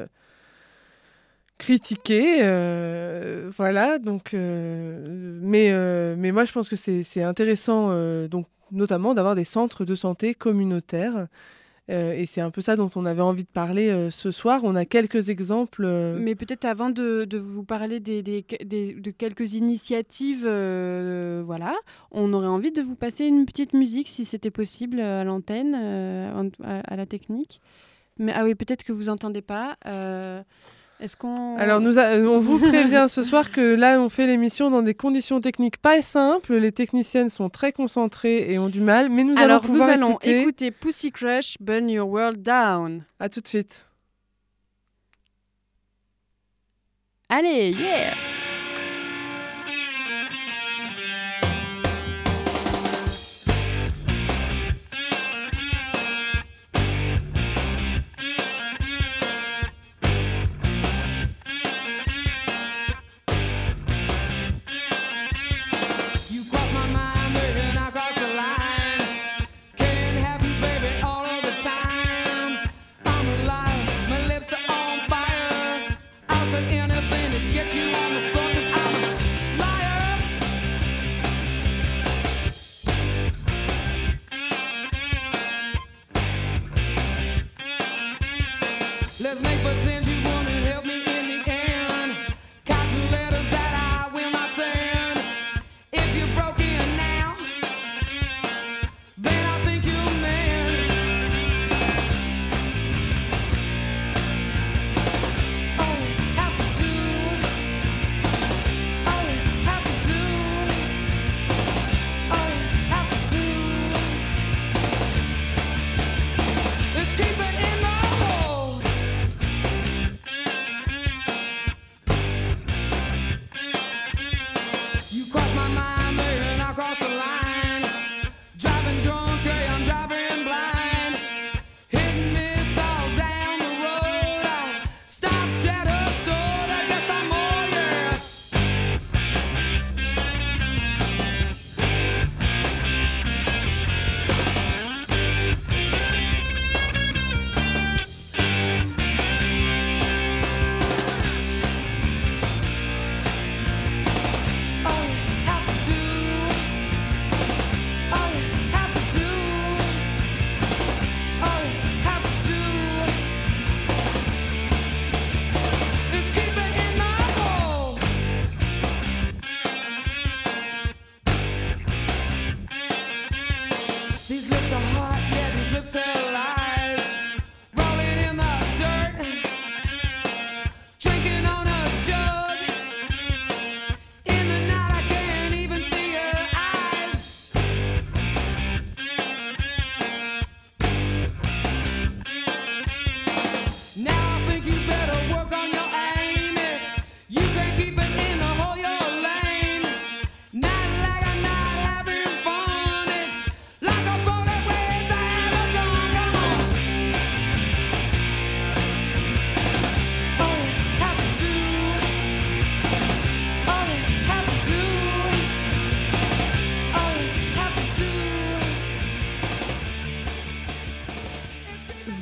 critiqué, voilà, donc mais moi je pense que c'est intéressant donc notamment d'avoir des centres de santé communautaires et c'est un peu ça dont on avait envie de parler ce soir. On a quelques exemples. Mais peut-être avant de vous parler de quelques initiatives, voilà, on aurait envie de vous passer une petite musique si c'était possible à l'antenne, à la technique. Mais oui, peut-être que vous entendez pas. Alors, on vous prévient ce soir que là, on fait l'émission dans des conditions techniques pas simples. Les techniciennes sont très concentrées et ont du mal, mais nous allons écouter Pussy Crush, Burn Your World Down. À tout de suite. Allez, yeah!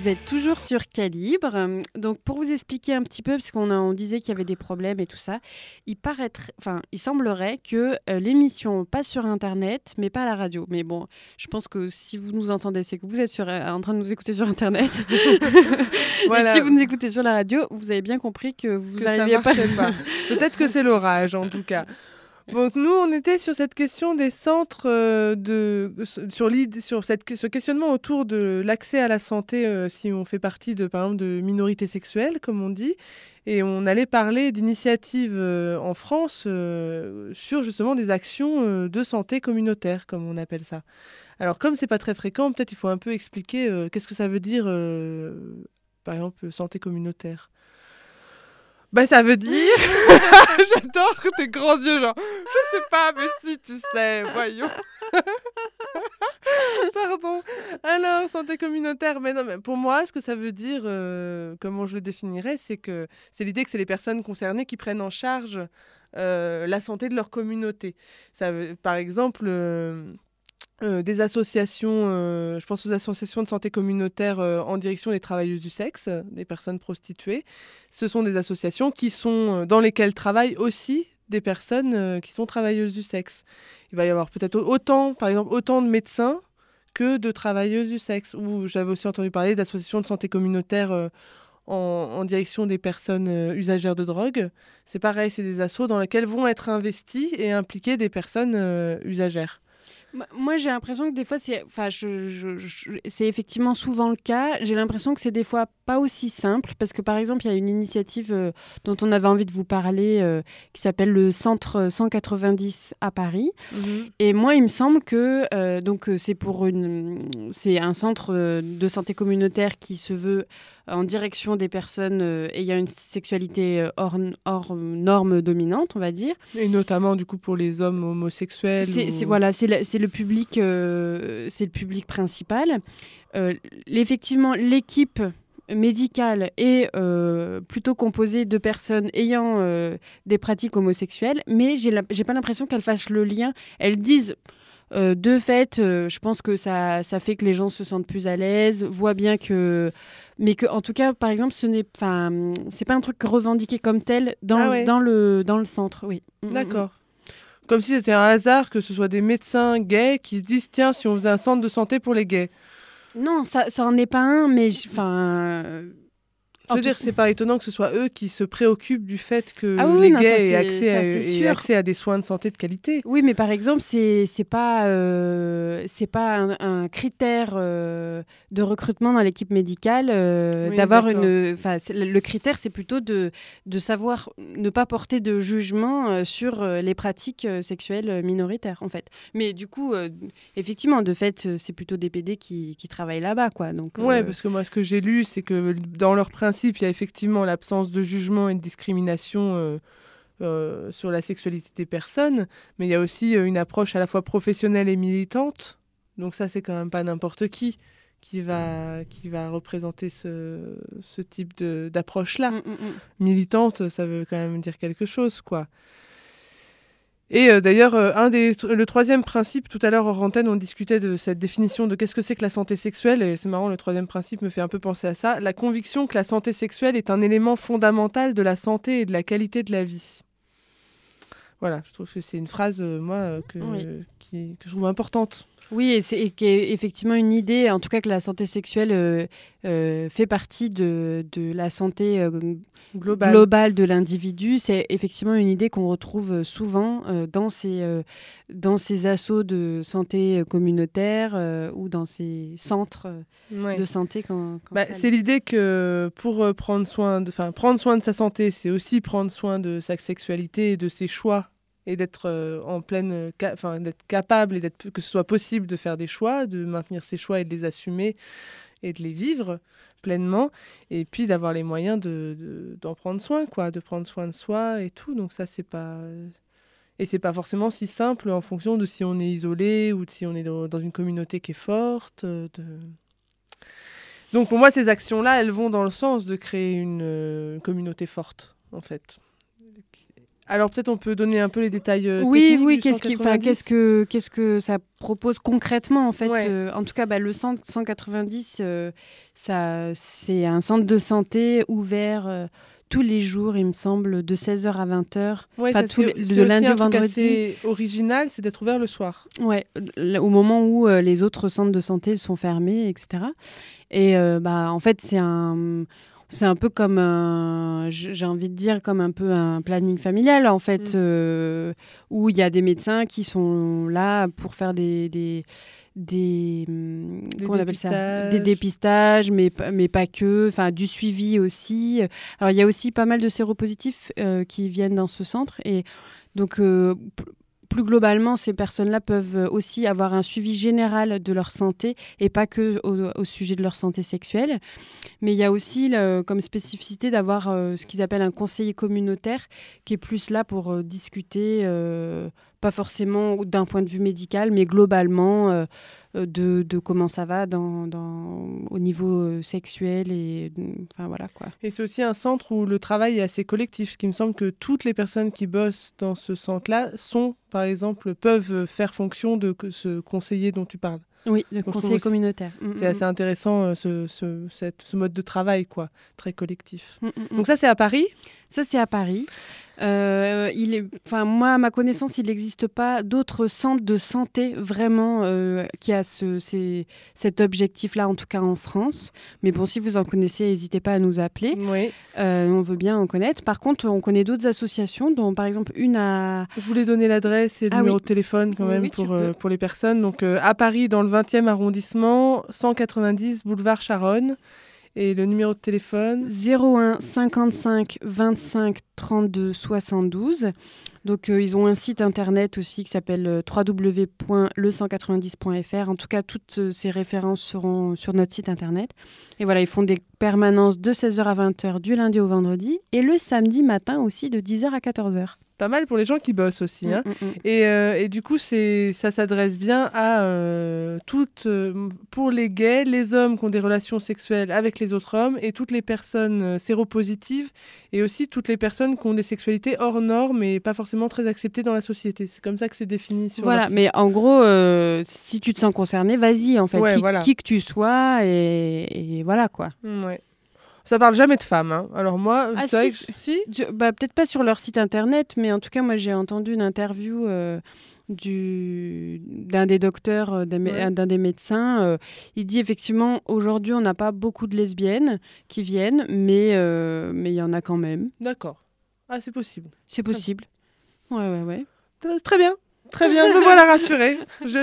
Vous êtes toujours sur Calibre. Donc, pour vous expliquer un petit peu, parce on disait qu'il y avait des problèmes et tout ça, il semblerait que l'émission passe sur Internet, mais pas à la radio. Mais bon, je pense que si vous nous entendez, c'est que vous êtes en train de nous écouter sur Internet. Voilà. Et si vous nous écoutez sur la radio, vous avez bien compris que vous n'arriviez pas. Peut-être que c'est l'orage, en tout cas. Donc nous, on était sur cette question des centres, sur ce questionnement autour de l'accès à la santé si on fait partie par exemple, de minorités sexuelles, comme on dit. Et on allait parler d'initiatives en France sur justement des actions de santé communautaire, comme on appelle ça. Alors comme c'est pas très fréquent, peut-être il faut un peu expliquer qu'est-ce que ça veut dire, par exemple, santé communautaire. Ça veut dire... J'adore tes grands yeux, genre... Je sais pas, mais si, tu sais, voyons. Pardon. Alors, santé communautaire, mais non, mais pour moi, ce que ça veut dire, comment je le définirais, c'est l'idée que c'est les personnes concernées qui prennent en charge la santé de leur communauté. Par exemple... des associations, je pense aux associations de santé communautaire en direction des travailleuses du sexe, des personnes prostituées. Ce sont des associations dans lesquelles travaillent aussi des personnes qui sont travailleuses du sexe. Il va y avoir peut-être autant de médecins que de travailleuses du sexe. Ou j'avais aussi entendu parler d'associations de santé communautaire en direction des personnes usagères de drogue. C'est pareil, c'est des assos dans lesquels vont être investis et impliqués des personnes usagères. Moi, j'ai l'impression que des fois, c'est effectivement souvent le cas. J'ai l'impression que c'est des fois pas aussi simple parce que, par exemple, il y a une initiative dont on avait envie de vous parler qui s'appelle le Centre 190 à Paris. Et moi, il me semble que c'est un centre de santé communautaire qui se veut en direction des personnes ayant une sexualité hors norme dominante, on va dire. Et notamment, du coup, pour les hommes homosexuels. C'est le public principal. Effectivement, l'équipe médicale est plutôt composée de personnes ayant des pratiques homosexuelles, mais j'ai pas l'impression qu'elles fassent le lien. Elles disent... de fait, je pense que ça fait que les gens se sentent plus à l'aise, voient bien que... Mais que, en tout cas, par exemple, c'est pas un truc revendiqué comme tel dans le centre. Oui. D'accord. Comme si c'était un hasard que ce soit des médecins gays qui se disent « Tiens, si on faisait un centre de santé pour les gays ». Non, ça en est pas un, mais... Je veux dire, c'est pas étonnant que ce soit eux qui se préoccupent du fait que les gays aient accès à des soins de santé de qualité. Oui, mais par exemple, c'est pas un critère de recrutement dans l'équipe médicale d'avoir le critère, c'est plutôt de savoir ne pas porter de jugement sur les pratiques sexuelles minoritaires, en fait. Mais du coup, effectivement, de fait, c'est plutôt des PD qui travaillent là-bas, quoi. Donc, parce que moi, ce que j'ai lu, c'est que dans leur principe, il y a effectivement l'absence de jugement et de discrimination sur la sexualité des personnes, mais il y a aussi une approche à la fois professionnelle et militante. Donc ça, c'est quand même pas n'importe qui va représenter ce type d'approche-là. Militante, ça veut quand même dire quelque chose, quoi. Et d'ailleurs, le troisième principe, tout à l'heure hors antenne, on discutait de cette définition de qu'est-ce que c'est que la santé sexuelle, et c'est marrant, le troisième principe me fait un peu penser à ça, la conviction que la santé sexuelle est un élément fondamental de la santé et de la qualité de la vie. Voilà, je trouve que c'est une phrase, que je trouve importante. Oui, et qui est effectivement une idée, en tout cas que la santé sexuelle fait partie de la santé globale de l'individu. C'est effectivement une idée qu'on retrouve souvent dans ces assos de santé communautaire ou dans ces centres de santé. C'est l'idée que pour prendre soin de sa santé, c'est aussi prendre soin de sa sexualité et de ses choix. Et d'être d'être capable et que ce soit possible de faire des choix, de maintenir ses choix et de les assumer et de les vivre pleinement, et puis d'avoir les moyens d'en prendre soin, quoi, de prendre soin de soi et tout. Donc ça, c'est pas forcément si simple en fonction de si on est isolé ou de si on est dans une communauté qui est forte. Donc pour moi, ces actions-là, elles vont dans le sens de créer une communauté forte, en fait. Alors peut-être on peut donner un peu les détails Oui, techniques oui, du qu'est-ce que ça propose concrètement en fait. Ouais. En tout cas, le centre 190, c'est un centre de santé ouvert tous les jours, il me semble, de 16h à 20h. Ouais, Enfin, ça, c'est de lundi aussi au un truc vendredi. assez original, c'est d'être ouvert le soir. Ouais, au moment où les autres centres de santé sont fermés, etc. Et en fait, c'est un peu comme j'ai envie de dire, comme un peu un planning familial, en fait, où il y a des médecins qui sont là pour faire des comment on appelle ça ? Des dépistages, mais pas que, enfin du suivi aussi. Alors il y a aussi pas mal de séropositifs qui viennent dans ce centre, et donc plus globalement, ces personnes-là peuvent aussi avoir un suivi général de leur santé et pas que au sujet de leur santé sexuelle. Mais il y a aussi comme spécificité d'avoir ce qu'ils appellent un conseiller communautaire qui est plus là pour discuter, pas forcément d'un point de vue médical, mais globalement de comment ça va au niveau sexuel. Enfin, voilà, quoi. Et c'est aussi un centre où le travail est assez collectif, ce qui me semble que toutes les personnes qui bossent dans ce centre-là peuvent faire fonction de ce conseiller dont tu parles. Oui, le conseiller communautaire. C'est assez intéressant ce mode de travail, quoi, très collectif. Donc ça, c'est à Paris ? Ça, c'est à Paris. Moi, à ma connaissance, il n'existe pas d'autres centres de santé vraiment qui a cet objectif-là, en tout cas en France. Mais bon, si vous en connaissez, n'hésitez pas à nous appeler. Oui. On veut bien en connaître. Par contre, on connaît d'autres associations, dont par exemple une à... Je voulais donner l'adresse et le numéro de téléphone quand même pour les personnes. Donc à Paris, dans le 20e arrondissement, 190 boulevard Charonne. Et le numéro de téléphone 01 55 25 32 72. Donc, ils ont un site internet aussi qui s'appelle www.le190.fr. En tout cas, toutes ces références seront sur notre site internet. Et voilà, ils font des permanences de 16h à 20h du lundi au vendredi et le samedi matin aussi de 10h à 14h. Pas mal pour les gens qui bossent aussi. Hein. Et du coup, ça s'adresse bien à pour les gays, les hommes qui ont des relations sexuelles avec les autres hommes et toutes les personnes séropositives et aussi toutes les personnes qui ont des sexualités hors normes et pas forcément très acceptées dans la société. C'est comme ça que c'est défini sur leur site. Mais en gros, si tu te sens concerné, vas-y, en fait, qui que tu sois et voilà, quoi. Ouais. Ça parle jamais de femmes, hein. Alors moi, si peut-être pas sur leur site internet, mais en tout cas, moi, j'ai entendu une interview d'un des docteurs, d'un des médecins. Il dit effectivement, aujourd'hui, on n'a pas beaucoup de lesbiennes qui viennent, mais il y en a quand même. D'accord. Ah, c'est possible. C'est possible. Ouais. Très bien. Très bien, me voilà rassurée.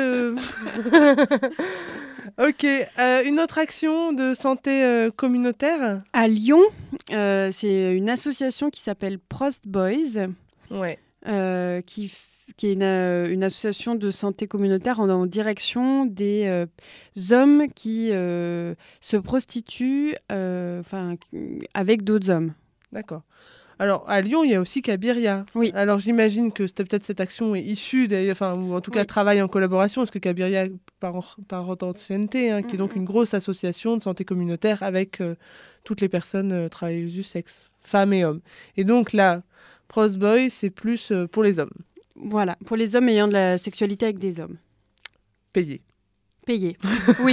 Ok, une autre action de santé communautaire ? À Lyon, c'est une association qui s'appelle Prost Boys, qui est une association de santé communautaire en direction des hommes qui se prostituent avec d'autres hommes. D'accord. Alors, à Lyon, il y a aussi Cabiria. Oui. Alors, j'imagine que peut-être cette action est issue, ou en tout cas travaille en collaboration, parce que Cabiria, par ancienneté, qui est donc une grosse association de santé communautaire avec toutes les personnes travailleuses du sexe, femmes et hommes. Et donc là, Prost Boy, c'est plus pour les hommes. Voilà, pour les hommes ayant de la sexualité avec des hommes. Payés, oui.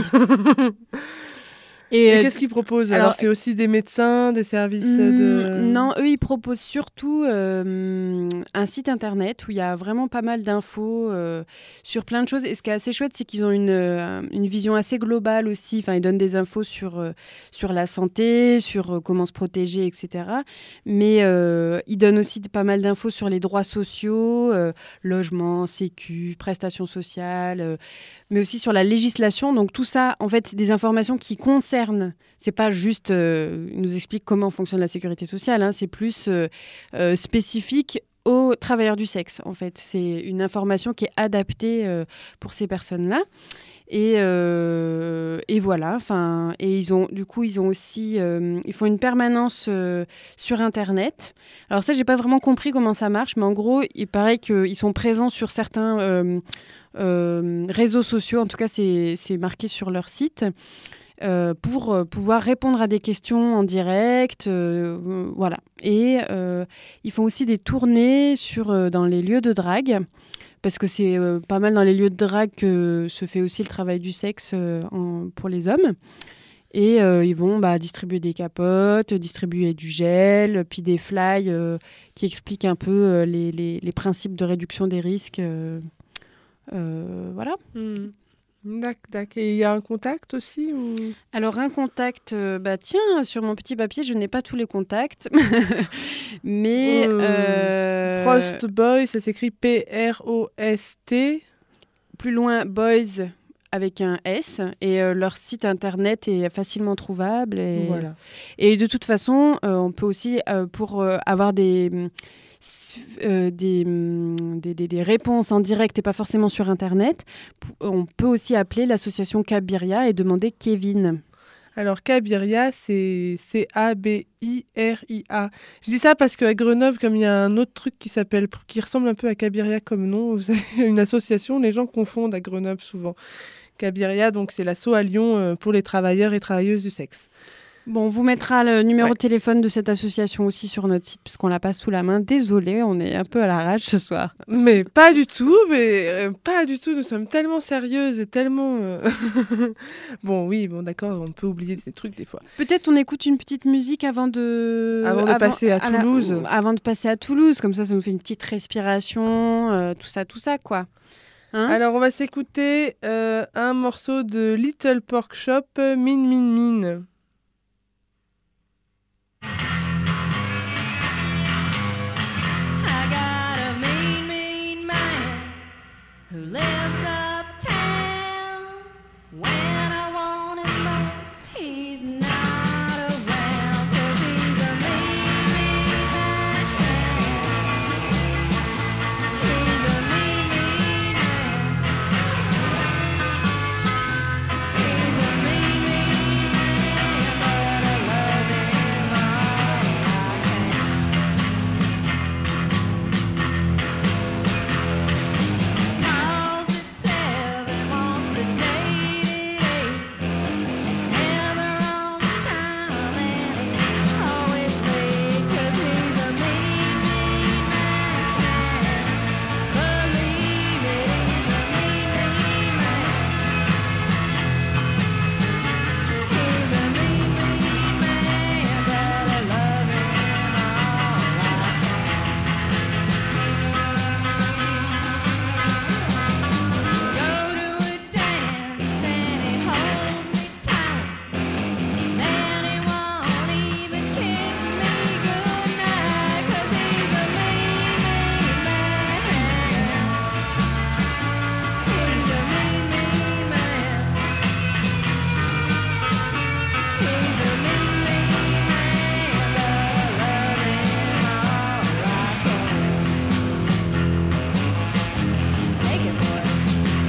Et qu'est-ce qu'ils proposent ? Alors, c'est aussi des médecins, des services de... Non, eux, ils proposent surtout un site internet où il y a vraiment pas mal d'infos sur plein de choses. Et ce qui est assez chouette, c'est qu'ils ont une vision assez globale aussi. Enfin, ils donnent des infos sur la santé, sur comment se protéger, etc. Mais ils donnent aussi pas mal d'infos sur les droits sociaux, logement, sécu, prestations sociales, mais aussi sur la législation. Donc tout ça, en fait, c'est des informations qui concernent. C'est pas juste, ils nous expliquent comment fonctionne la sécurité sociale, hein, c'est plus spécifique aux travailleurs du sexe, en fait. C'est une information qui est adaptée pour ces personnes-là. Et voilà. Et ils ont aussi, ils font une permanence sur Internet. Alors ça, j'ai pas vraiment compris comment ça marche, mais en gros, il paraît qu'ils sont présents sur certains réseaux sociaux. En tout cas, c'est marqué sur leur site. pour pouvoir répondre à des questions en direct. Voilà. Et ils font aussi des tournées dans les lieux de drague. Parce que c'est pas mal dans les lieux de drague que se fait aussi le travail du sexe pour les hommes. Et ils vont distribuer des capotes, distribuer du gel, puis des flyers qui expliquent un peu les principes de réduction des risques. Voilà. D'accord. Et il y a un contact aussi ou... Alors un contact, tiens, sur mon petit papier, je n'ai pas tous les contacts. Mais... Prost Boy, ça s'écrit P-R-O-S-T. Plus loin, Boys avec un S. Et leur site internet est facilement trouvable. Et, voilà. Et de toute façon, on peut aussi, pour avoir des réponses en direct et pas forcément sur internet, on peut aussi appeler l'association Cabiria et demander Kevin. Alors Cabiria, c'est C-A-B-I-R-I-A. Je dis ça parce qu'à Grenoble, comme il y a un autre truc qui ressemble un peu à Cabiria comme nom, vous avez une association, les gens confondent à Grenoble souvent. Cabiria, donc c'est l'asso à Lyon pour les travailleurs et travailleuses du sexe. Bon, on vous mettra le numéro de téléphone de cette association aussi sur notre site, puisqu'on l'a pas sous la main. Désolée, on est un peu à la rage ce soir. Mais pas du tout, nous sommes tellement sérieuses et tellement... Bon, d'accord, on peut oublier ces trucs des fois. Peut-être on écoute une petite musique avant de passer à Toulouse. Avant de passer à Toulouse, comme ça nous fait une petite respiration, tout ça, quoi. Hein? Alors, on va s'écouter un morceau de Little Pork Chop, Min Min Min. Who lives uptown? When I want him most, he's not around. 'Cause he's a mean, mean man. He's a mean, mean man. He's a mean, mean man, but I love him all I can. Calls at 7, wants a date at 8. He's never on time and he's always late. 'Cause he's a mean, mean man. Believe it, he's a mean, mean man. He's a mean, mean man, but I love him all I can. Go to a dance and he holds me tight. Then he won't even kiss me goodnight. 'Cause he's a mean, mean man. He's a mean, mean man. He's a mean, mean man, but I love him all I can. Take it, boys.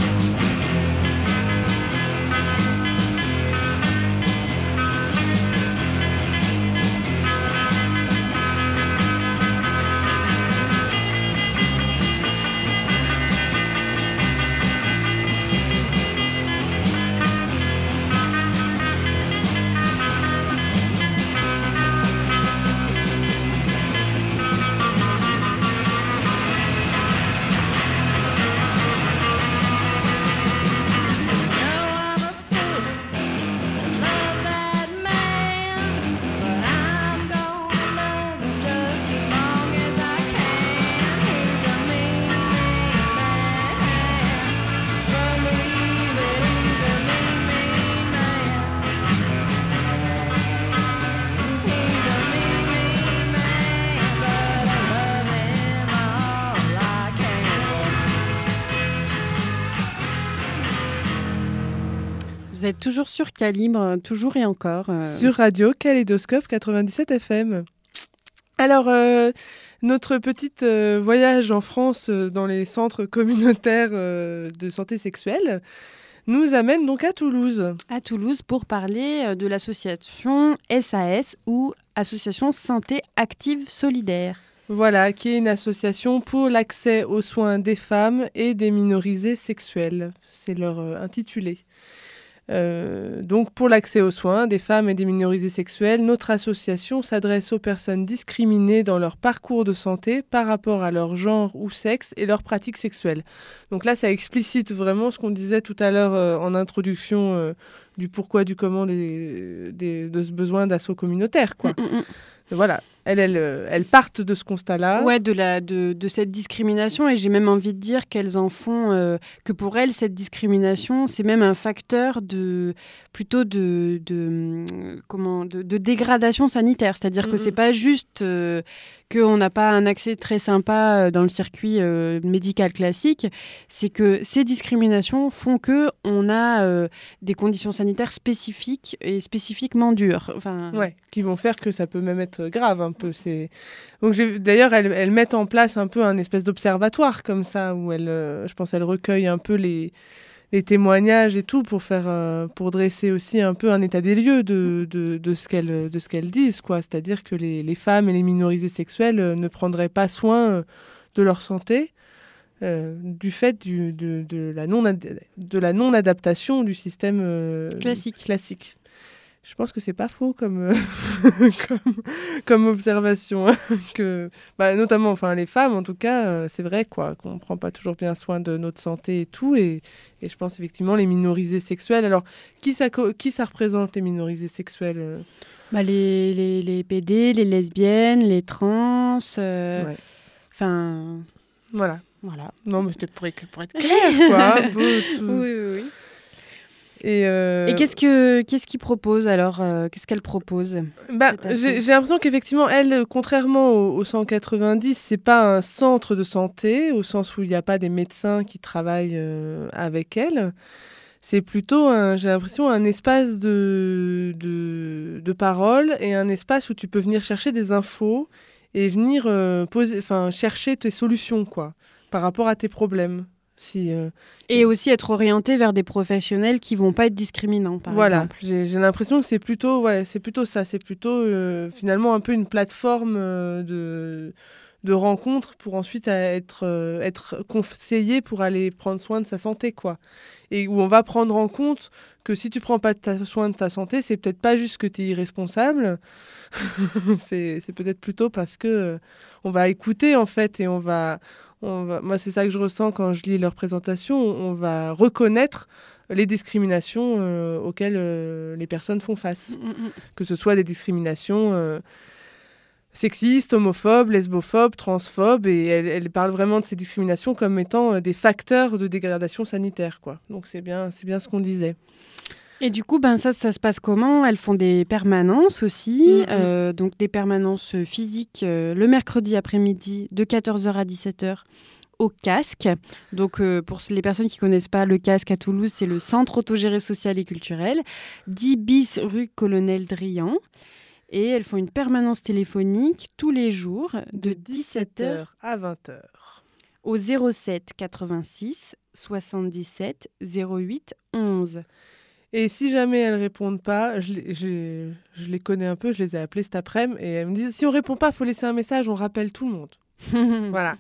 I'm a fool to love that man, but I'm gonna love him just as long as I can. He's a mean, mean man. Believe it, he's a mean, mean man. He's a mean, mean man, but I love him all I can. Vous êtes toujours sur Calibre, toujours et encore. Sur Radio Kaléidoscope 97 FM. Alors, notre petit voyage en France dans les centres communautaires de santé sexuelle nous amène donc à Toulouse. À Toulouse pour parler de l'association SAS ou Association Santé Active Solidaire. Voilà, qui est une association pour l'accès aux soins des femmes et des minorisés sexuels. C'est leur intitulé. Donc, pour l'accès aux soins des femmes et des minorisés sexuels, notre association s'adresse aux personnes discriminées dans leur parcours de santé par rapport à leur genre ou sexe et leurs pratiques sexuelles. Donc là, ça explicite vraiment ce qu'on disait tout à l'heure en introduction du pourquoi, du comment de ce besoin d'assaut communautaire, quoi. Voilà. Elles partent de ce constat-là. Ouais, de cette discrimination. Et j'ai même envie de dire qu'elles en font... que pour elles, cette discrimination, c'est même un facteur de dégradation sanitaire. C'est-à-dire que c'est pas juste qu'on n'a pas un accès très sympa dans le circuit médical classique. C'est que ces discriminations font qu'on a des conditions sanitaires spécifiques et spécifiquement dures. Enfin... Ouais, qui vont faire que ça peut même être grave un peu. Donc, d'ailleurs, elles mettent en place un peu un espèce d'observatoire comme ça, où je pense qu'elles recueillent un peu les témoignages et tout pour dresser aussi un peu un état des lieux de ce qu'elles disent, quoi. C'est-à-dire que les femmes et les minorisés sexuels ne prendraient pas soin de leur santé du fait de la non-adaptation du système classique. Je pense que c'est pas faux comme observation, notamment, enfin les femmes en tout cas, c'est vrai quoi, qu'on prend pas toujours bien soin de notre santé et tout, et je pense effectivement les minorisés sexuels. Alors qui ça représente les minorisés sexuels les PD, les lesbiennes, les trans, enfin voilà. Non mais c'était pour être clair quoi. Un peu tout. Oui. Et qu'est-ce qu'ils proposent alors qu'est-ce qu'elles proposent j'ai l'impression qu'effectivement, elles, contrairement au 190, c'est pas un centre de santé, au sens où il n'y a pas des médecins qui travaillent avec elles. C'est plutôt, j'ai l'impression, un espace de parole et un espace où tu peux venir chercher des infos et venir chercher tes solutions, quoi, par rapport à tes problèmes. Et aussi être orienté vers des professionnels qui vont pas être discriminants, par exemple. Voilà, j'ai l'impression que c'est plutôt ça. C'est plutôt finalement un peu une plateforme de rencontre pour ensuite être conseillé pour aller prendre soin de sa santé, quoi. Et où on va prendre en compte que si tu prends pas soin de ta santé, c'est peut-être pas juste que tu es irresponsable. c'est peut-être plutôt parce que on va écouter, en fait, et moi, c'est ça que je ressens quand je lis leur présentation. On va reconnaître les discriminations auxquelles les personnes font face. Que ce soit des discriminations sexistes, homophobes, lesbophobes, transphobes. Et elle parle vraiment de ces discriminations comme étant des facteurs de dégradation sanitaire, quoi. Donc, c'est bien ce qu'on disait. Et du coup, ça se passe comment ? Elles font des permanences aussi, donc des permanences physiques le mercredi après-midi de 14h à 17h au Casque. Donc, pour les personnes qui ne connaissent pas, le Casque à Toulouse, c'est le Centre autogéré social et culturel, 10 bis rue Colonel Drian. Et elles font une permanence téléphonique tous les jours de 17h à 20h. Au 07 86 77 08 11. Et si jamais elles répondent pas, je les connais un peu, je les ai appelées cet après-midi et elles me disent si on répond pas, faut laisser un message, on rappelle tout le monde. Voilà.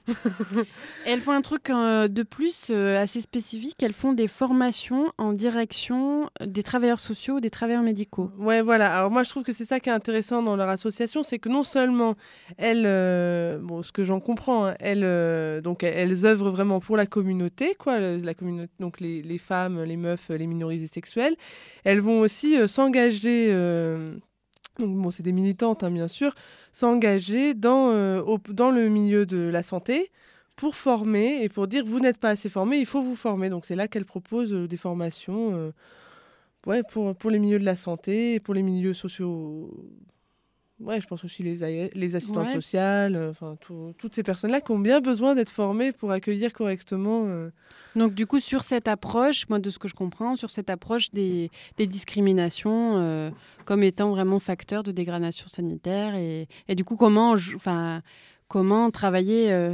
Et elles font un truc de plus assez spécifique, elles font des formations en direction des travailleurs sociaux, des travailleurs médicaux. Ouais, voilà. Alors moi, je trouve que c'est ça qui est intéressant dans leur association, c'est que non seulement elles, ce que j'en comprends, hein, elles œuvrent vraiment pour la communauté, quoi, la communauté, donc les femmes, les meufs, les minorisés sexuels. Elles vont aussi s'engager. Donc, c'est des militantes, hein, bien sûr, s'engager dans le milieu de la santé pour former et pour dire vous n'êtes pas assez formés, il faut vous former. Donc, c'est là qu'elles proposent des formations pour les milieux de la santé et pour les milieux sociaux. Ouais, je pense aussi les assistantes sociales, toutes ces personnes-là qui ont bien besoin d'être formées pour accueillir correctement. Donc du coup, sur cette approche, moi de ce que je comprends, sur cette approche des discriminations comme étant vraiment facteur de dégradation sanitaire et du coup, comment travailler...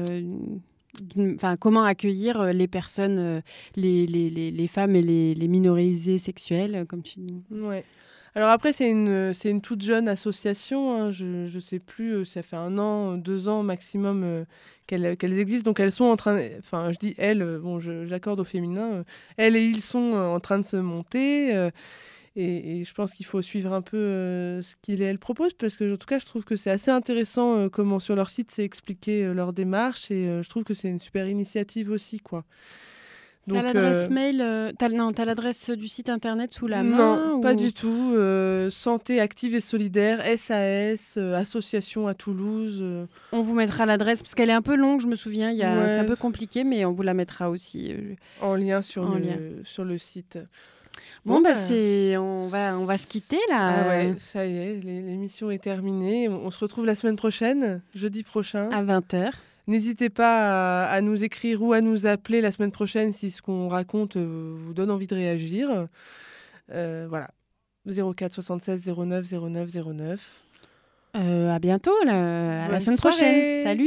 comment accueillir les personnes, les femmes et les minorisés sexuels, comme tu dis. Ouais. Alors après, c'est une toute jeune association, hein, je ne sais plus, ça fait 1 an, 2 ans maximum qu'elles existent. Donc elles sont en train, enfin je dis elles, bon, j'accorde au féminin, elles et ils sont en train de se monter. Et je pense qu'il faut suivre un peu ce qu'ils et elles proposent, parce que en tout cas, je trouve que c'est assez intéressant comment sur leur site c'est expliqué leur démarche, et je trouve que c'est une super initiative aussi, quoi. T'as l'adresse mail, t'as l'adresse du site internet sous la main? Non, pas du tout. Santé active et solidaire, SAS, association à Toulouse. On vous mettra l'adresse, parce qu'elle est un peu longue, je me souviens, Ouais. c'est un peu compliqué, mais on vous la mettra aussi. En lien sur le site. Bon, on va se quitter là. Ah ouais, ça y est, l'émission est terminée. On se retrouve la semaine prochaine, jeudi prochain. À 20h. N'hésitez pas à nous écrire ou à nous appeler la semaine prochaine si ce qu'on raconte vous donne envie de réagir. Voilà. 04 76 09 09 09. À bientôt, à la Bonne semaine soirée. prochaine. Salut.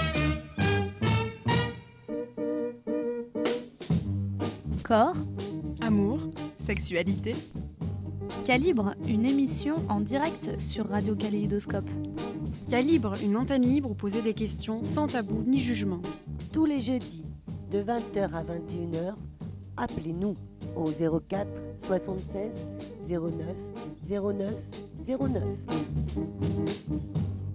Corps, Amour. sexualité. Calibre, une émission en direct sur Radio Kaléidoscope. Calibre, une antenne libre où poser des questions sans tabou ni jugement. Tous les jeudis, de 20h à 21h, appelez-nous au 04 76 09 09 09.